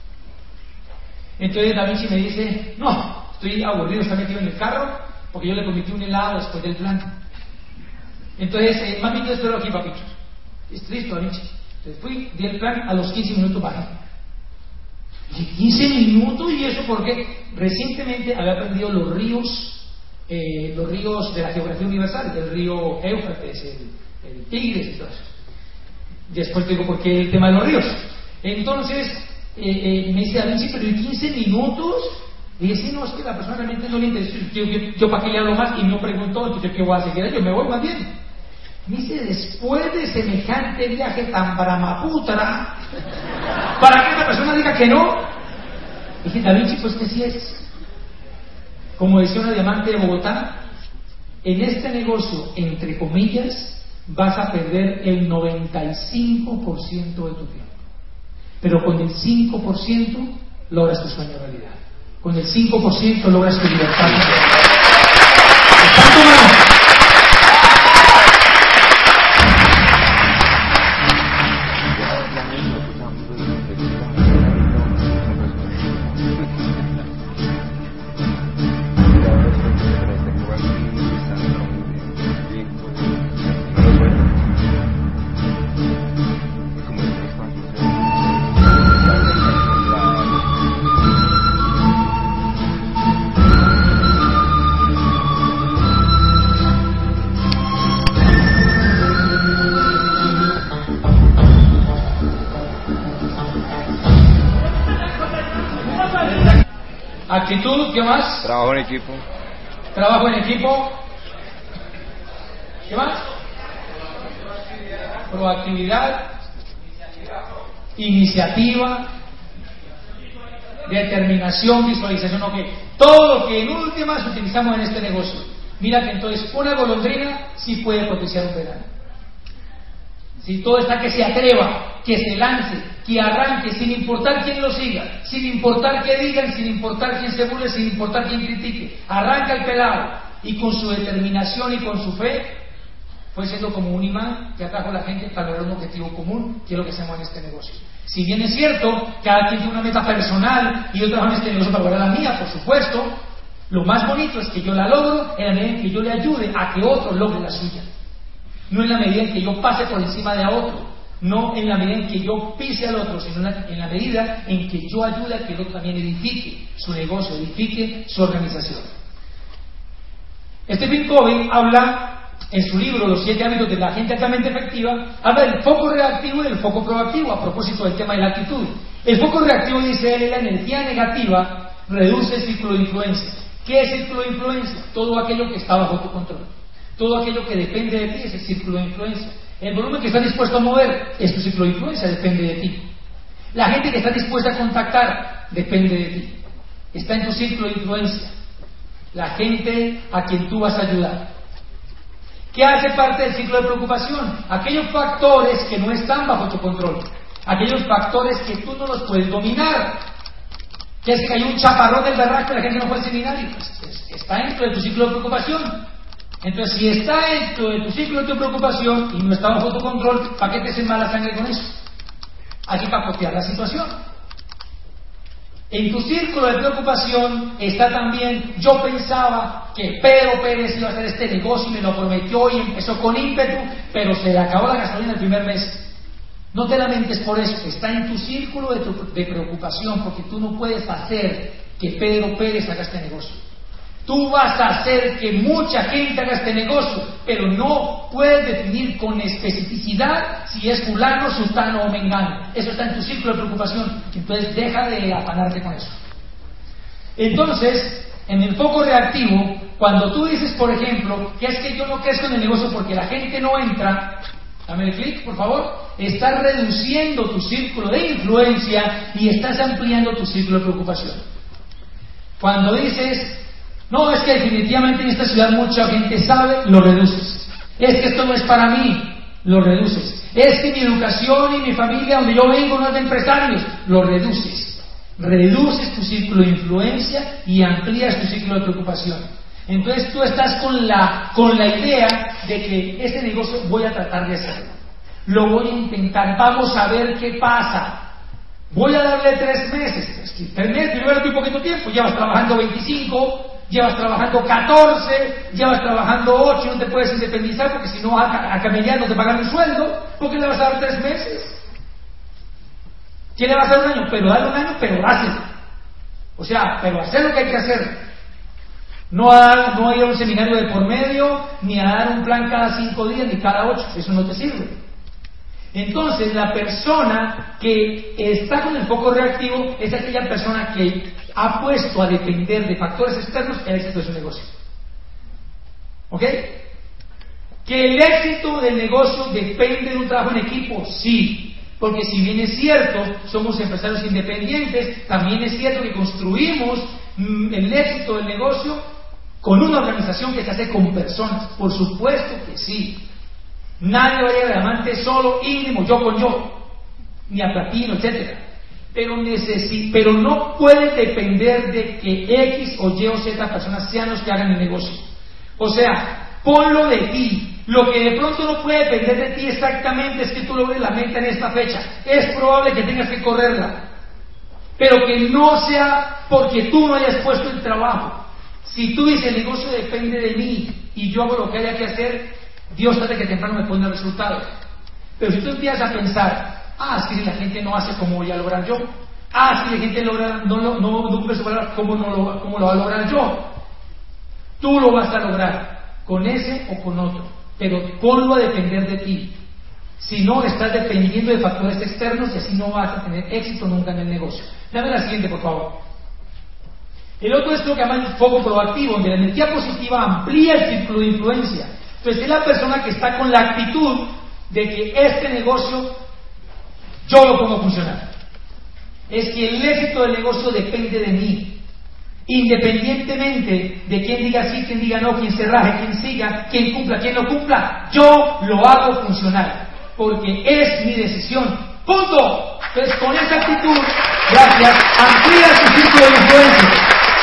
Entonces Da Vinci me dice, no, estoy aburrido, está metido en el carro, porque yo le prometí un helado después del plan. Entonces, eh, mami, yo espero aquí, papito. Estoy listo, Da Vinci. Entonces fui, di el plan, a los quince minutos bajé. Y quince minutos, ¿y eso por qué? Recientemente había aprendido los ríos, eh, los ríos de la geografía universal, el río Éufrates, el, el Tigris y todo eso. Después te digo por qué el tema de los ríos. Entonces, eh, eh, me dice Da Vinci, pero en quince minutos, y dice, no, es que la persona realmente no le interesa, yo, yo, yo para qué le hablo más y no preguntó, entonces ¿qué voy a seguir? Yo me voy más bien. Me dice, después de semejante viaje tan brahmaputra, ¿para que esta persona diga que no? Dije, Da Vinci, pues que sí es. Como decía una diamante de Bogotá, en este negocio, entre comillas, vas a perder el noventa y cinco por ciento de tu tiempo. Pero con el cinco por ciento logras tu sueño realidad. Con el cinco por ciento logras tu libertad. ¿Están tomados? Actitud, ¿qué más? Trabajo en equipo. Trabajo en equipo. ¿Qué más? Proactividad. Iniciativa. Determinación, visualización, ok. Todo lo que en últimas utilizamos en este negocio. Mira que entonces una golondrina sí puede potenciar un verano. Si todo está que se atreva, que se lance, que arranque, sin importar quién lo siga, sin importar qué digan, sin importar quién se burle, sin importar quién critique, arranca el pelado y con su determinación y con su fe fue siendo como un imán que atrajo a la gente para lograr un objetivo común, que es lo que hacemos en este negocio. Si bien es cierto, cada quien tiene una meta personal y yo trabajo en este negocio para lograr la mía, por supuesto, lo más bonito es que yo la logro en la medida en que yo le ayude a que otro logre la suya. No en la medida en que yo pase por encima de a otro, no en la medida en que yo pise al otro, sino en la, en la medida en que yo ayude a que el otro también edifique su negocio, edifique su organización. Stephen Covey habla en su libro Los siete hábitos de la gente altamente efectiva, habla del foco reactivo y del foco proactivo a propósito del tema de la actitud. El foco reactivo, dice él, es la energía negativa, reduce el círculo de influencia. ¿Qué es el círculo de influencia? Todo aquello que está bajo tu control. Todo aquello que depende de ti es el círculo de influencia. El volumen que estás dispuesto a mover es tu círculo de influencia, depende de ti. La gente que está dispuesta a contactar depende de ti. Está en tu círculo de influencia. La gente a quien tú vas a ayudar. ¿Qué hace parte del ciclo de preocupación? Aquellos factores que no están bajo tu control. Aquellos factores que tú no los puedes dominar. Que es que hay un chaparrón del berraco y la gente no fue al seminario. Pues está dentro de tu ciclo de preocupación. Entonces, si está dentro de tu ciclo de preocupación y no está bajo tu control, ¿para qué te hacen mala sangre con eso? Hay que capotear la situación. En tu círculo de preocupación está también, yo pensaba que Pedro Pérez iba a hacer este negocio y me lo prometió y empezó con ímpetu, pero se le acabó la gasolina el primer mes. No te lamentes por eso, está en tu círculo de, tu, de preocupación, porque tú no puedes hacer que Pedro Pérez haga este negocio. Tú vas a hacer que mucha gente haga este negocio, pero no puedes definir con especificidad si es fulano, sultano o mengano. Eso está en tu círculo de preocupación. Entonces deja de afanarte con eso. Entonces, en el foco reactivo, cuando tú dices, por ejemplo, que es que yo no crezco en el negocio porque la gente no entra, dame el clic, por favor, estás reduciendo tu círculo de influencia y estás ampliando tu círculo de preocupación. Cuando dices, no, es que definitivamente en esta ciudad mucha gente sabe, lo reduces. Es que esto no es para mí, lo reduces. Es que mi educación y mi familia, donde yo vengo, no es de empresarios, lo reduces. Reduces tu círculo de influencia y amplías tu círculo de preocupación. Entonces tú estás con la, con la idea de que este negocio voy a tratar de hacerlo. Lo voy a intentar, vamos a ver qué pasa. Voy a darle tres meses. Tres meses, primero muy poquito tiempo, llevas trabajando veinticinco, llevas trabajando catorce, llevas trabajando ocho, no te puedes independizar porque si no a, a camellar no te pagan un sueldo. ¿Por qué le vas a dar tres meses? ¿Quién le vas a dar un año? Pero dale un año, pero hazlo. O sea, pero hacer lo que hay que hacer. No a, no a ir a un seminario de por medio, ni a dar un plan cada cinco días, ni cada ocho. Eso no te sirve. Entonces, la persona que está con el foco reactivo es aquella persona que ha puesto a depender de factores externos el éxito de su negocio. ¿Ok? ¿Que el éxito del negocio depende de un trabajo en equipo? Sí. Porque si bien es cierto, somos empresarios independientes, también es cierto que construimos mm, el éxito del negocio con una organización que se hace con personas. Por supuesto que sí. Nadie va a llegar a diamante solo, íntimo, yo con yo, ni a platino, etcétera. Pero, necesi- pero no puede depender de que X o Y o Z personas sean los que hagan el negocio. O sea, ponlo de ti. Lo que de pronto no puede depender de ti exactamente es que tú logres la meta en esta fecha. Es probable que tengas que correrla, pero que no sea porque tú no hayas puesto el trabajo. Si tú dices el negocio depende de mí y yo hago lo que haya que hacer, Dios tarde que temprano me pone el resultado. Pero si tú empiezas a pensar, ah, es que si la gente no hace, ¿cómo voy a lograr yo? Ah, si la gente logra, no, no, no, no cumple su valor, ¿cómo, no lo, ¿cómo lo va a lograr yo? Tú lo vas a lograr, con ese o con otro, pero ponlo a depender de ti. Si no, estás dependiendo de factores externos y así no vas a tener éxito nunca en el negocio. Dame la siguiente, por favor. El otro es lo que llaman foco proactivo, donde la energía positiva amplía el círculo de influencia. Entonces es la persona que está con la actitud de que este negocio yo lo pongo a funcionar. Es que el éxito del negocio depende de mí. Independientemente de quién diga sí, quién diga no, quién se raje, quién siga, quién cumpla, quién no cumpla, yo lo hago funcionar. Porque es mi decisión. ¡Punto! Entonces con esa actitud, gracias, amplía su círculo de influencia.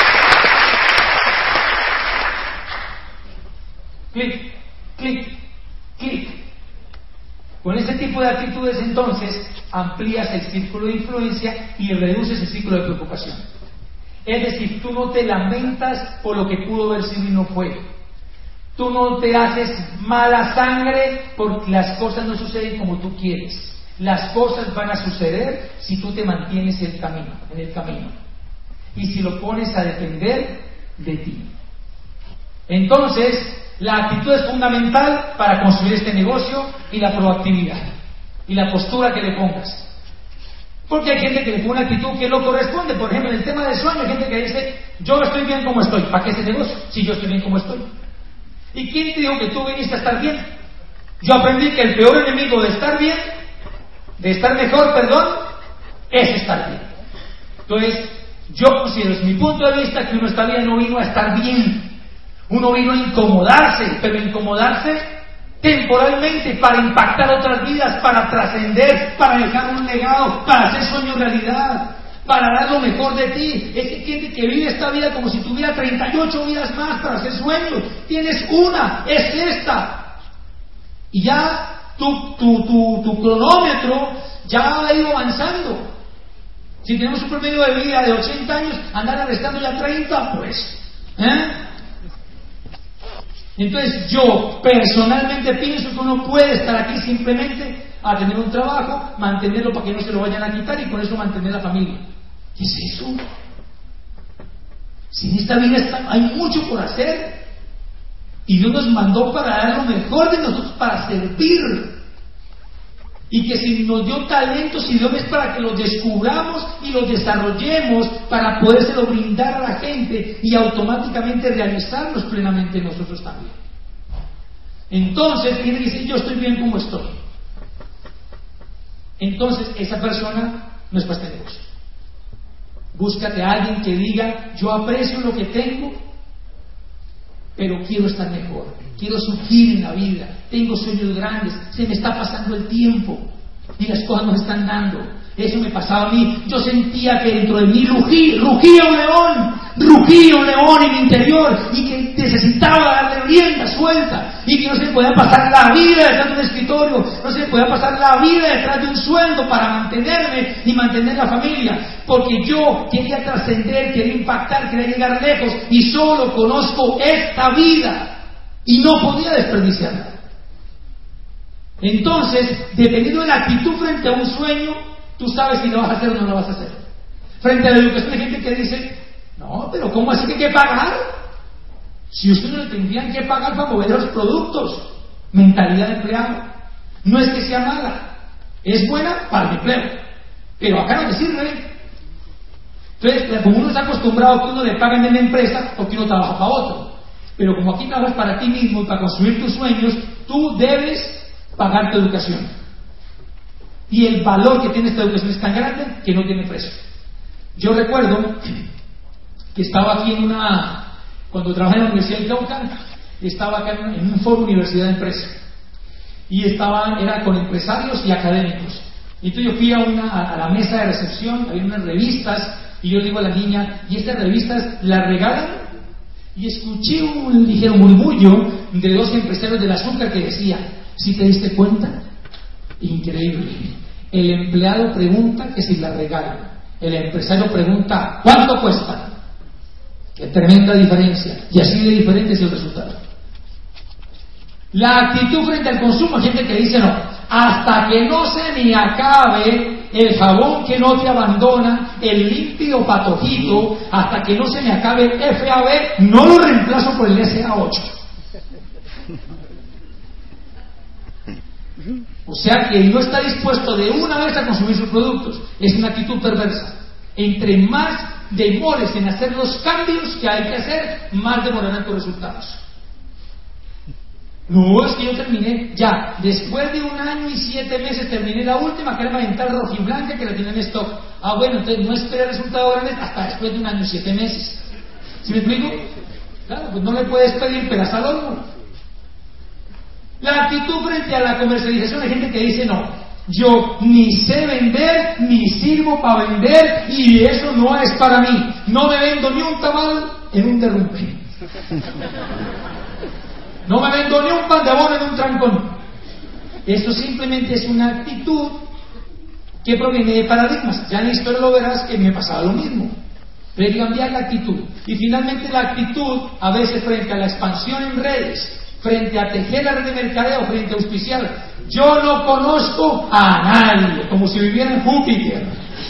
Clic, clic, clic. Con ese tipo de actitudes entonces amplías el círculo de influencia y reduces el círculo de preocupación. Es decir, tú no te lamentas por lo que pudo haber sido y no fue. Tú no te haces mala sangre porque las cosas no suceden como tú quieres. Las cosas van a suceder si tú te mantienes el camino, en el camino. Y si lo pones a depender de ti. Entonces, la actitud es fundamental para construir este negocio y la proactividad y la postura que le pongas. Porque hay gente que le pone una actitud que no corresponde. Por ejemplo, en el tema de sueño hay gente que dice, yo estoy bien como estoy. ¿Para qué este negocio? Si yo estoy bien como estoy. ¿Y quién te dijo que tú viniste a estar bien? Yo aprendí que el peor enemigo de estar bien, de estar mejor, perdón, es estar bien. Entonces, yo considero, desde mi punto de vista, que uno está bien, no vino a estar bien. Uno vino a incomodarse, pero incomodarse temporalmente para impactar otras vidas, para trascender, para dejar un legado, para hacer sueños realidad, para dar lo mejor de ti. Es que gente que vive esta vida como si tuviera treinta y ocho vidas más para hacer sueños. Tienes una, es esta. Y ya tu, tu, tu, tu cronómetro ya ha ido avanzando. Si tenemos un promedio de vida de ochenta años, andar restando ya treinta, pues, ¿eh? Entonces yo personalmente pienso que uno puede estar aquí simplemente a tener un trabajo, mantenerlo para que no se lo vayan a quitar y con eso mantener la familia. ¿Qué es eso? Si en esta vida está, hay mucho por hacer y Dios nos mandó para dar lo mejor de nosotros, para servir. Y que si nos dio talentos y dones para que los descubramos y los desarrollemos para podérselo brindar a la gente y automáticamente realizarlos plenamente nosotros también. Entonces tiene que decir: yo estoy bien como estoy. Entonces esa persona no es para este negocio. Búscate a alguien que diga: yo aprecio lo que tengo, pero quiero estar mejor, quiero surgir en la vida, tengo sueños grandes, se me está pasando el tiempo y las cosas no me están dando. Eso me pasaba a mí. Yo sentía que dentro de mí rugía, rugía un león, rugía un león en mi interior y que necesitaba darle rienda suelta y que no se me podía pasar la vida detrás de un escritorio, no se me podía pasar la vida detrás de un sueldo para mantenerme y mantener la familia, porque yo quería trascender, quería impactar, quería llegar lejos y solo conozco esta vida y no podía desperdiciarla. Entonces, dependiendo de la actitud frente a un sueño, tú sabes si lo vas a hacer o no lo vas a hacer. Frente a la educación hay gente que dice: no, pero ¿cómo así que hay que pagar? Si ustedes no le tendrían que pagar para mover los productos. Mentalidad de empleado. No es que sea mala, es buena para el empleo, pero acá no te sirve. Entonces, como uno está acostumbrado a que uno le paguen en la empresa, porque uno trabaja para otro. Pero como aquí trabajas para ti mismo y para construir tus sueños, tú debes pagar tu educación. Y el valor que tiene esta educación es tan grande que no tiene precio. Yo recuerdo que estaba aquí en una, cuando trabajé en la Universidad de Cauca, estaba acá en, en un foro Universidad de Empresa y estaba, era con empresarios y académicos. Y entonces yo fui a, una, a, a la mesa de recepción, había unas revistas y yo le digo a la niña: ¿y estas revistas las regalan? Y escuché un ligero murmullo de dos empresarios del azúcar que decía: ¿sí te diste cuenta? Increíble. El empleado pregunta que si la regalan, el empresario pregunta ¿cuánto cuesta? Qué tremenda diferencia. Y así de diferente es el resultado. La actitud frente al consumo, hay gente que dice: no, hasta que no se me acabe el jabón que no te abandona, el límpido patojito, hasta que no se me acabe el F A B, no lo reemplazo por el S A ocho. O sea que no está dispuesto de una vez a consumir sus productos. Es una actitud perversa. Entre más demores en hacer los cambios que hay que hacer, más demorarán tus resultados. No, es que yo terminé ya, después de un año y siete meses terminé la última, que era la ventana rojiblanca, que la tenía en stock. Ah, bueno, entonces no esperé resultados grandes hasta después de un año y siete meses. ¿Sí me explico? Claro, pues no le puedes pedir pedazo al horno. La actitud frente a la comercialización, hay gente que dice: no, yo ni sé vender, ni sirvo para vender, y eso no es para mí. No me vendo ni un tamal en un derrumbe. No me vendo ni un pan de bono en un trancón. Eso simplemente es una actitud que proviene de paradigmas. Ya en la historia lo verás que me pasaba lo mismo. Pero hay que cambiar la actitud. Y finalmente la actitud, a veces frente a la expansión en redes, frente a tejer la red de mercadeo, frente a auspiciar. Yo no conozco a nadie, como si viviera en Júpiter.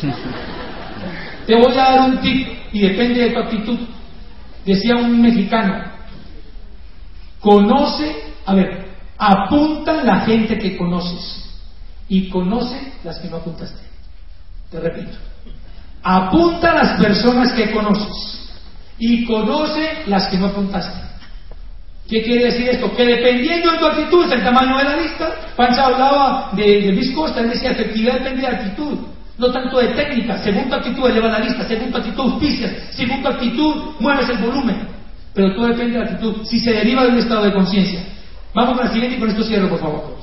Te voy a dar un tip y depende de tu actitud. Decía un mexicano: conoce, a ver, apunta la gente que conoces y conoce las que no apuntaste. Te repito: apunta las personas que conoces y conoce las que no apuntaste. ¿Qué quiere decir esto? Que dependiendo de tu actitud es el tamaño de la lista. Pancha hablaba de, de Luis Costa, él decía: efectividad depende de actitud. no tanto de técnica. Según tu actitud eleva la lista, según tu actitud auspicias, según tu actitud mueves el volumen, pero todo depende de la actitud, si se deriva de un estado de conciencia. Vamos con la siguiente y con esto cierro, por favor.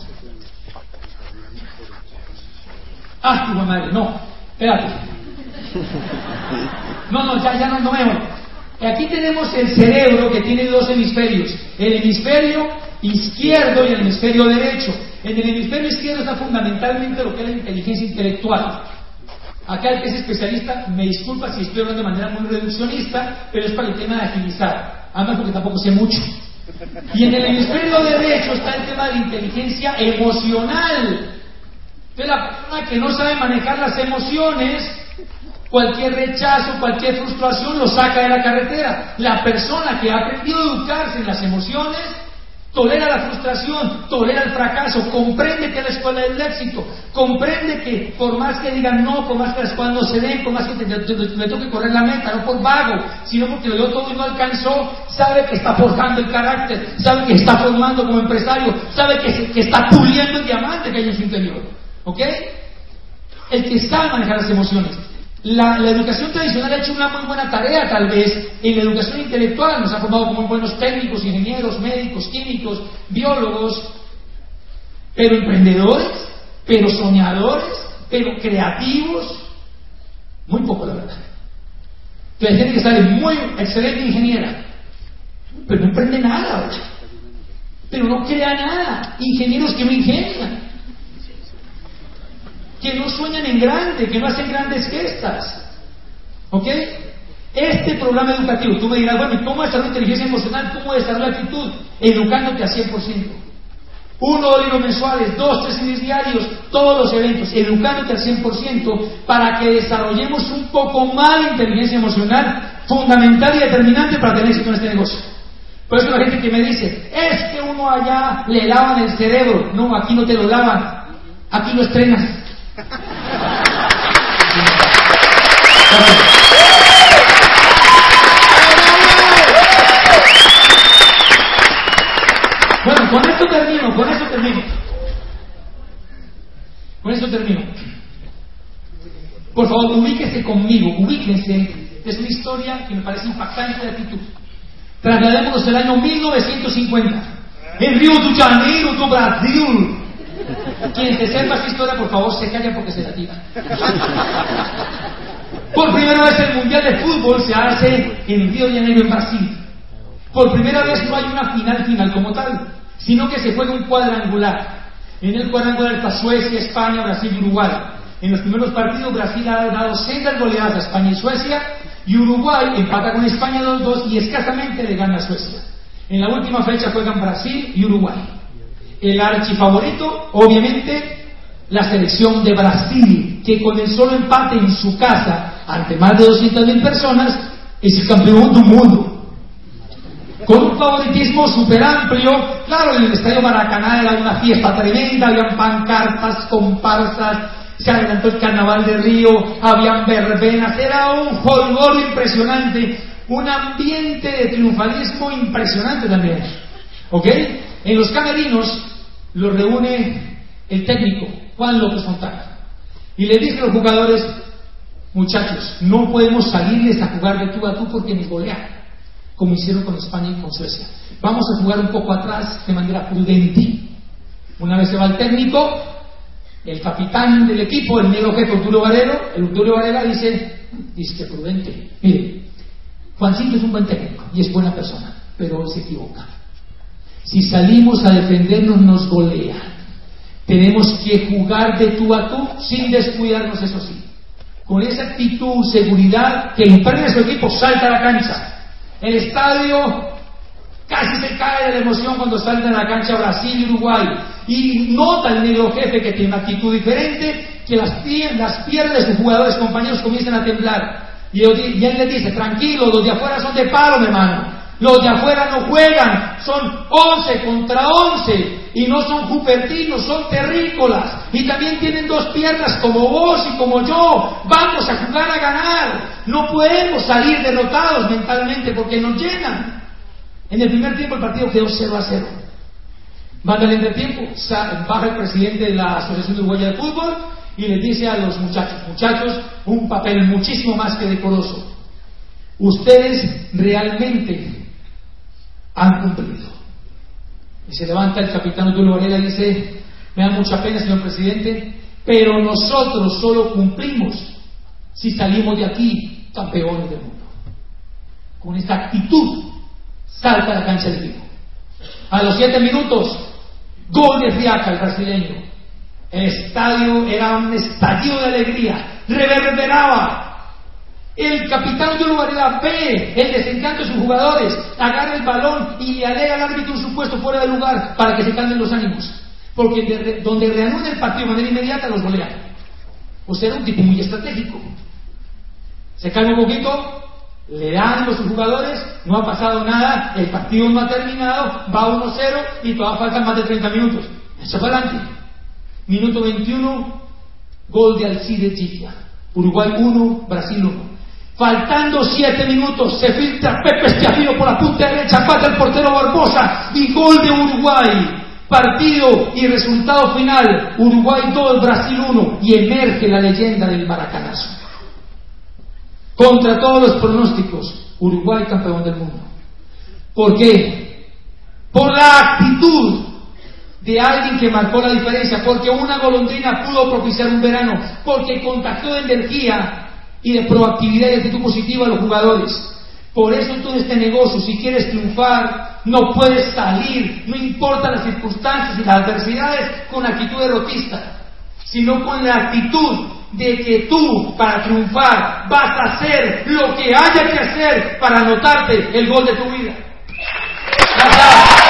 Ah, tu madre, no, espérate. No, no, ya, ya no, no me voy. Aquí tenemos el cerebro que tiene dos hemisferios, el hemisferio izquierdo y el hemisferio derecho. En el hemisferio izquierdo está fundamentalmente lo que es la inteligencia intelectual. Acá el que es especialista, me disculpa si estoy hablando de manera muy reduccionista, pero es para el tema de agilizar, además porque tampoco sé mucho. Y en el hemisferio derecho está el tema de la inteligencia emocional. Entonces la persona que no sabe manejar las emociones, cualquier rechazo, cualquier frustración lo saca de la carretera. La persona que ha aprendido a educarse en las emociones tolera la frustración, tolera el fracaso, comprende que es la escuela del éxito, comprende que por más que digan no, por más que las cosas no se den, por más que le toque correr la meta, no por vago, sino porque lo dio todo y no alcanzó, sabe que está forjando el carácter, sabe que está formando como empresario, sabe que, se, que está puliendo el diamante que hay en su interior. ¿Ok? El que sabe manejar las emociones. La, la educación tradicional ha hecho una muy buena tarea, tal vez, en la educación intelectual. Nos ha formado como buenos técnicos, ingenieros, médicos, químicos, biólogos, pero emprendedores, pero soñadores, pero creativos, muy poco, la verdad. Entonces hay gente que sale muy excelente ingeniera, pero no emprende nada, ¿verdad? Pero no crea nada. Ingenieros que no ingenian, que no sueñan en grande, que no hacen grandes gestas. ¿Ok? Este programa educativo, tú me dirás, bueno, ¿y cómo desarrollar inteligencia emocional? ¿Cómo desarrollar actitud? Educándote al cien por ciento. Uno libros mensuales, dos, tres libros diarios, todos los eventos, educándote al cien por ciento para que desarrollemos un poco más de inteligencia emocional, fundamental y determinante para tener éxito en este negocio. Por eso la gente que me dice, es que uno allá le lavan el cerebro. No, aquí no te lo lavan, aquí lo estrenas. Bueno, con esto termino, con esto termino. Con esto termino. Por favor, ubíquese conmigo, ubíquense. Es una historia que me parece impactante de actitud. Trasladémonos al año mil novecientos cincuenta. En Río de Janeiro, do Brasil. Quien se sepa esta historia, por favor, se calla porque se la tira. Por primera vez el Mundial de Fútbol se hace en Río de Janeiro, en Brasil. Por primera vez no hay una final final como tal, sino que se juega un cuadrangular. En el cuadrangular está Suecia, España, Brasil y Uruguay. En los primeros partidos Brasil ha dado sendas goleadas a España y Suecia, y Uruguay empata con España dos dos y escasamente le gana a Suecia. En la última fecha juegan Brasil y Uruguay. El archifavorito, obviamente, la selección de Brasil, que con el solo empate en su casa ante más de doscientas mil personas es el campeón del mundo. Con un favoritismo súper amplio. Claro, en el estadio Maracaná era una fiesta tremenda, habían pancartas, comparsas, se adelantó el carnaval de Río, habían verbenas, era un jolgorio impresionante, un ambiente de triunfalismo impresionante también. ¿Ok? En los camerinos los reúne el técnico, Juan López Fontana, y le dice a los jugadores, muchachos, no podemos salirles a jugar de tú a tú porque nos golean, como hicieron con España y con Suecia. Vamos a jugar un poco atrás de manera prudente. Una vez se va el técnico, el capitán del equipo, el negro jefe Tulio Varela, el Tulio Varela dice, dice que prudente. Mire, Juancito es un buen técnico y es buena persona, pero hoy se equivoca. Si salimos a defendernos nos golean. Tenemos que jugar de tú a tú sin descuidarnos, eso sí. Con esa actitud, seguridad que impregna su equipo, salta a la cancha. El estadio casi se cae de la emoción cuando salta a la cancha Brasil y Uruguay. Y nota el negro jefe que tiene una actitud diferente, que las, las piernas de sus jugadores compañeros comienzan a temblar. Y él, y él le dice, tranquilo, los de afuera son de palo, mi hermano. Los de afuera no juegan, son once contra once, y no son cupertinos, son terrícolas, y también tienen dos piernas como vos y como yo. Vamos a jugar a ganar, no podemos salir derrotados mentalmente porque nos llenan. En el primer tiempo el partido quedó cero a cero. Va al entretiempo, baja el presidente de la Asociación Uruguaya de Fútbol y les dice a los muchachos, muchachos, un papel muchísimo más que decoroso. Ustedes realmente han cumplido. Y se levanta el capitán Obdulio Varela y dice, me da mucha pena, señor presidente, pero nosotros solo cumplimos si salimos de aquí campeones del mundo. Con esta actitud salta a la cancha del equipo. A los siete minutos, gol de Friaca, el brasileño. El estadio era un estallido de alegría, reverberaba. El capitán Obdulio Varela ve el desencanto de sus jugadores, agarra el balón y le alega al árbitro un supuesto fuera de lugar para que se calmen los ánimos, porque de, donde reanuda el partido de manera inmediata los golea. O sea, era un tipo muy estratégico. Se calma un poquito, le dan los jugadores, no ha pasado nada, el partido no ha terminado, va uno cero y todavía faltan más de treinta minutos. Eso fue adelante. Minuto veintiuno, gol de Alcides Giglia. Uruguay uno, Brasil uno. Faltando siete minutos, se filtra Pepe Schiaffino por la punta derecha, pasa el portero Barbosa y gol de Uruguay. Partido y resultado final, Uruguay dos, Brasil uno, y emerge la leyenda del maracanazo. Contra todos los pronósticos, Uruguay campeón del mundo. ¿Por qué? Por la actitud de alguien que marcó la diferencia, porque una golondrina pudo propiciar un verano, porque contagió de energía y de proactividad y actitud positiva a los jugadores. Por eso todo este negocio, si quieres triunfar, no puedes salir, no importa las circunstancias y las adversidades, con actitud derrotista, sino con la actitud de que tú, para triunfar, vas a hacer lo que haya que hacer para anotarte el gol de tu vida. Gracias.